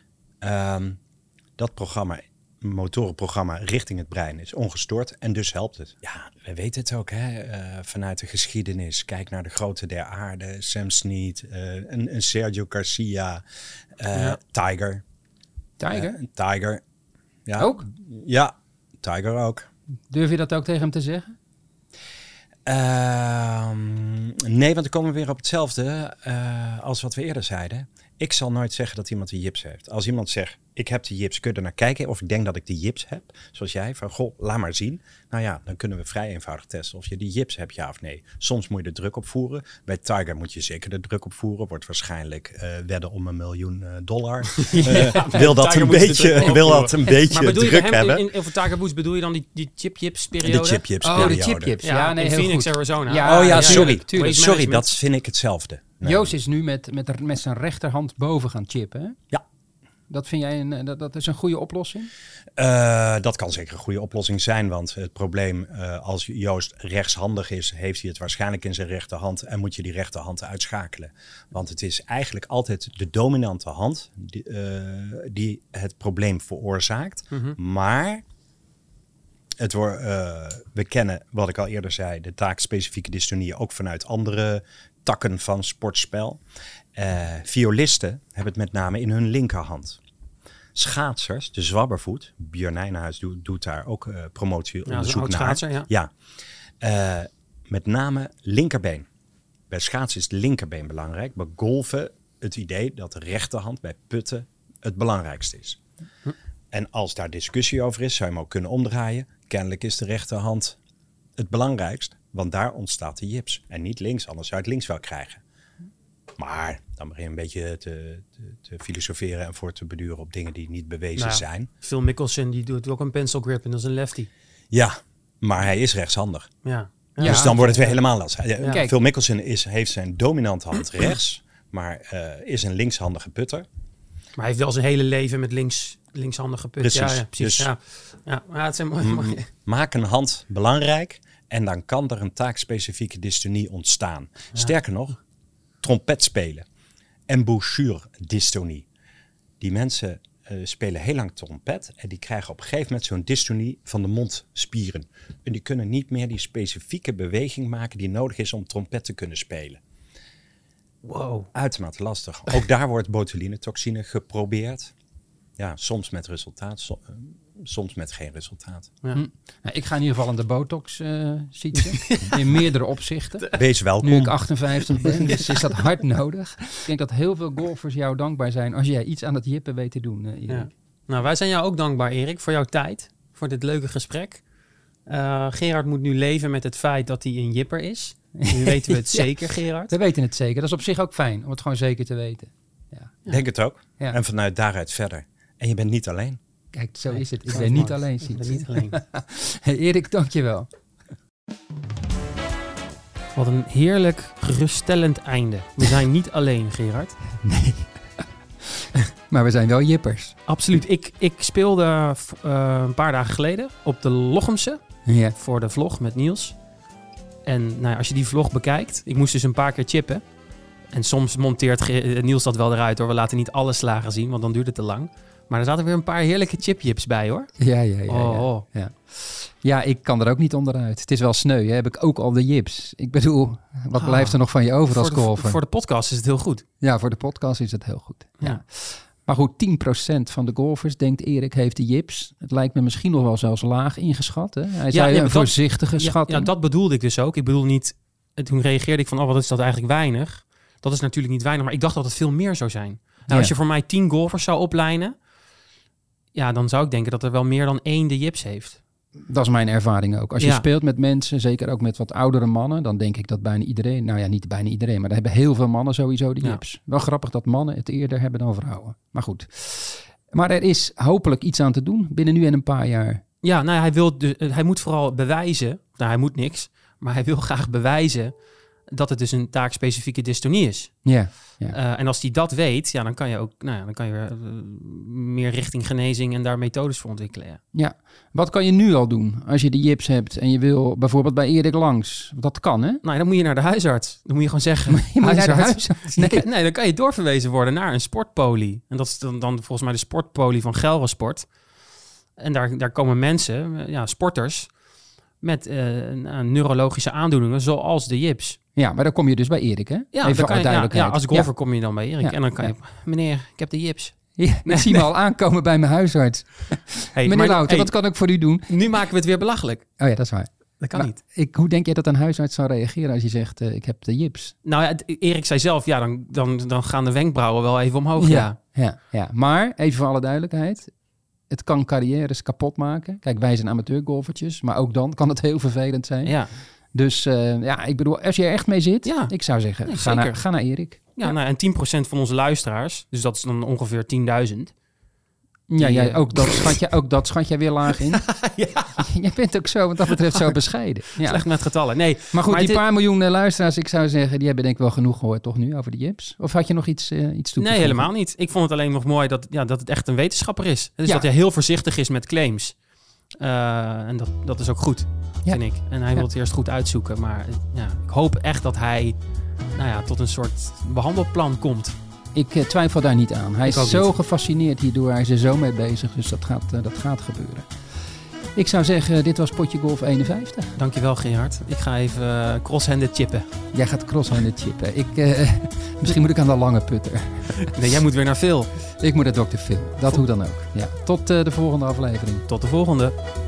dat programma, motorenprogramma richting het brein is ongestoord en dus helpt het. Ja, we weten het ook vanuit de geschiedenis. Kijk naar de grote der aarde, Sam Snead, een Sergio Garcia, Tiger. Tiger. Ja. Ook? Ja, Tiger ook. Durf je dat ook tegen hem te zeggen? Nee, want dan komen we weer op hetzelfde als wat we eerder zeiden. Ik zal nooit zeggen dat iemand de jips heeft. Als iemand zegt, ik heb de jips, kun je er naar kijken? Of ik denk dat ik de jips heb, zoals jij, van goh, laat maar zien. Nou ja, dan kunnen we vrij eenvoudig testen of je die jips hebt, ja of nee. Soms moet je er druk op voeren. Bij Tiger moet je zeker de druk op voeren. Wordt waarschijnlijk wedden om $1 miljoen. Wil dat een beetje Maar bedoel je druk hem hebben? Over Tiger Woods bedoel je dan die chip-jips periode? De chip-jips Oh, periode. de chip-jips. Ja, Ja, nee, in heel Phoenix, goed. Arizona. Ja, Sorry. tuurlijk. Sorry, dat vind ik hetzelfde. Nee. Joost is nu met zijn rechterhand boven gaan chippen. Hè? Ja. Dat vind jij dat is een goede oplossing? Dat kan zeker een goede oplossing zijn, want het probleem als Joost rechtshandig is, heeft hij het waarschijnlijk in zijn rechterhand en moet je die rechterhand uitschakelen. Want het is eigenlijk altijd de dominante hand die het probleem veroorzaakt. Maar we kennen, wat ik al eerder zei, de taakspecifieke dystonie ook vanuit andere takken van sportspel. Violisten hebben het met name in hun linkerhand. Schaatsers, de zwabbervoet, Björn Nijnhuis doet daar ook promotieonderzoek naar. Schaatser, ja. Met name linkerbeen. Bij schaatsen is het linkerbeen belangrijk. Bij golfen het idee dat de rechterhand bij putten het belangrijkste is. En als daar discussie over is, zou je hem ook kunnen omdraaien. Kennelijk is de rechterhand het belangrijkst, want daar ontstaat de jips. En niet links, anders zou je het links wel krijgen. Maar dan begin je een beetje te filosoferen en voor te beduren op dingen die niet bewezen zijn. Phil Mickelson die doet ook een pencil grip en dat is een lefty. Ja, maar hij is rechtshandig. Ja. Dus dan wordt het weer helemaal lastig. Ja. Kijk. Phil Mickelson heeft zijn dominante hand rechts, maar is een linkshandige putter. Maar hij heeft wel zijn hele leven met linkshandige putten. Precies. Ja, precies. Dus- Ja, het zijn mooie. Maak een hand belangrijk en dan kan er een taakspecifieke dystonie ontstaan. Sterker nog, trompet spelen. Embouchure-dystonie. Die mensen spelen heel lang trompet en die krijgen op een gegeven moment zo'n dystonie van de mondspieren. En die kunnen niet meer die specifieke beweging maken die nodig is om trompet te kunnen spelen. Wow. Uitermate lastig. Ook daar wordt botulinetoxine geprobeerd. Ja, soms met resultaat, soms met geen resultaat. Ja. Nou, ik ga in ieder geval aan de botox zitten. In meerdere opzichten. Wees welkom. Nu ik 58 ben, dus is dat hard nodig. Ik denk dat heel veel golfers jou dankbaar zijn als jij iets aan het jippen weet te doen, Erik. Ja. Nou, wij zijn jou ook dankbaar, Erik, voor jouw tijd. Voor dit leuke gesprek. Gerard moet nu leven met het feit dat hij een jipper is. Nu weten we het zeker, Gerard. We weten het zeker. Dat is op zich ook fijn om het gewoon zeker te weten. Denk het ook. Ja. En vanuit daaruit verder. En je bent niet alleen. Kijk, zo is het. Ik Zo ben is niet het. alleen. Ik ben niet alleen. Hey, Erik, dankjewel. Wat een heerlijk geruststellend einde. We zijn niet alleen, Gerard. Maar we zijn wel jippers. Absoluut. Ik speelde een paar dagen geleden op de Lochemse Ja. voor de vlog met Niels. En nou ja, als je die vlog bekijkt, ik moest dus een paar keer chippen. En soms monteert Niels dat wel eruit hoor. We laten niet alle slagen zien, want dan duurt het te lang. Maar er zaten weer een paar heerlijke chipjips bij hoor. Ja. Oh. Ja, ik kan er ook niet onderuit. Het is wel sneu, hè? Heb ik ook al de jips. Ik bedoel, wat blijft er nog van je over als golfer? Voor de podcast is het heel goed. Ja, voor de podcast is het heel goed. Ja. Ja. Maar goed, 10% van de golfers, denkt Erik, heeft de jips. Het lijkt me misschien nog wel zelfs laag ingeschat. Hè? Hij zei een voorzichtige schatting. Ja, dat bedoelde ik dus ook. Ik bedoel niet... Toen reageerde ik van, wat is dat eigenlijk weinig? Dat is natuurlijk niet weinig, maar ik dacht dat het veel meer zou zijn. Nou, als je voor mij 10 golfers zou oplijnen, ja, dan zou ik denken dat er wel meer dan 1 de jips heeft. Dat is mijn ervaring ook. Als je Ja. speelt met mensen, zeker ook met wat oudere mannen, dan denk ik dat bijna iedereen, nou ja, niet bijna iedereen, maar er hebben heel veel mannen sowieso de Ja. jips. Wel grappig dat mannen het eerder hebben dan vrouwen. Maar goed. Maar er is hopelijk iets aan te doen binnen nu en een paar jaar. Ja, nou, hij moet vooral bewijzen, nou, hij moet niks, maar hij wil graag bewijzen dat het dus een taakspecifieke dystonie is. Ja. En als hij dat weet, ja, dan kan je ook, dan kan je weer meer richting genezing en daar methodes voor ontwikkelen. Ja. Ja. Wat kan je nu al doen als je de jips hebt en je wil bijvoorbeeld bij Erik langs? Dat kan, hè? Nou, dan moet je naar de huisarts. Dan moet je gewoon zeggen, Je moet naar de huisarts. huisarts. Nee, dan kan je doorverwezen worden naar een sportpoli. En dat is dan volgens mij de sportpoli van Geldersport. En daar komen mensen, sporters, met neurologische aandoeningen zoals de jips. Ja, maar dan kom je dus bij Erik, hè? Ja, Even dan voor kan je, duidelijkheid. als golfer kom je dan bij Erik. Ja, En dan kan je, meneer, ik heb de jips. Ja, ik zie me al aankomen bij mijn huisarts. Hey, Meneer Louter, wat kan ik voor u doen? Nu maken we het weer belachelijk. Oh ja, dat is waar. Dat kan Maar niet. hoe denk jij dat een huisarts zou reageren als je zegt, ik heb de jips? Nou ja, Erik zei zelf, ja, dan gaan de wenkbrauwen wel even omhoog. Ja. Ja. Maar, even voor alle duidelijkheid, het kan carrières kapot maken. Kijk, wij zijn amateurgolfertjes, maar ook dan kan het heel vervelend zijn. Ja. Dus ik bedoel, als je er echt mee zit, Ja. ik zou zeggen, Nee, ga naar Erik. Ja, nou, en 10% van onze luisteraars, dus dat is dan ongeveer 10.000. Ja, Die, jij, ook dat schat jij weer laag in. Ja. Jij bent ook zo, wat dat betreft, zo bescheiden. Ja. Slecht met getallen. Nee, Maar goed, maar die het- paar miljoen luisteraars, ik zou zeggen, die hebben denk ik wel genoeg gehoord toch nu over de jips? Of had je nog iets toe te voegen? Nee, helemaal niet. Ik vond het alleen nog mooi dat het echt een wetenschapper is. Dus Ja. dat hij heel voorzichtig is met claims. En dat is ook goed, vind ik. En hij wil het eerst goed uitzoeken. Maar ik hoop echt dat hij tot een soort behandelplan komt. Ik twijfel daar niet aan. Hij Ik ook is zo niet. gefascineerd hierdoor. Hij is er zo mee bezig. Dus dat gaat gebeuren. Ik zou zeggen, dit was Potje Golf 51. Dankjewel, Gerard. Ik ga even crosshanded chippen. Jij gaat crosshanded chippen. Misschien moet ik aan de lange putter. Nee, jij moet weer naar Phil. Ik moet naar Dr. Phil. Dat hoe dan ook. Ja. Tot de volgende aflevering. Tot de volgende.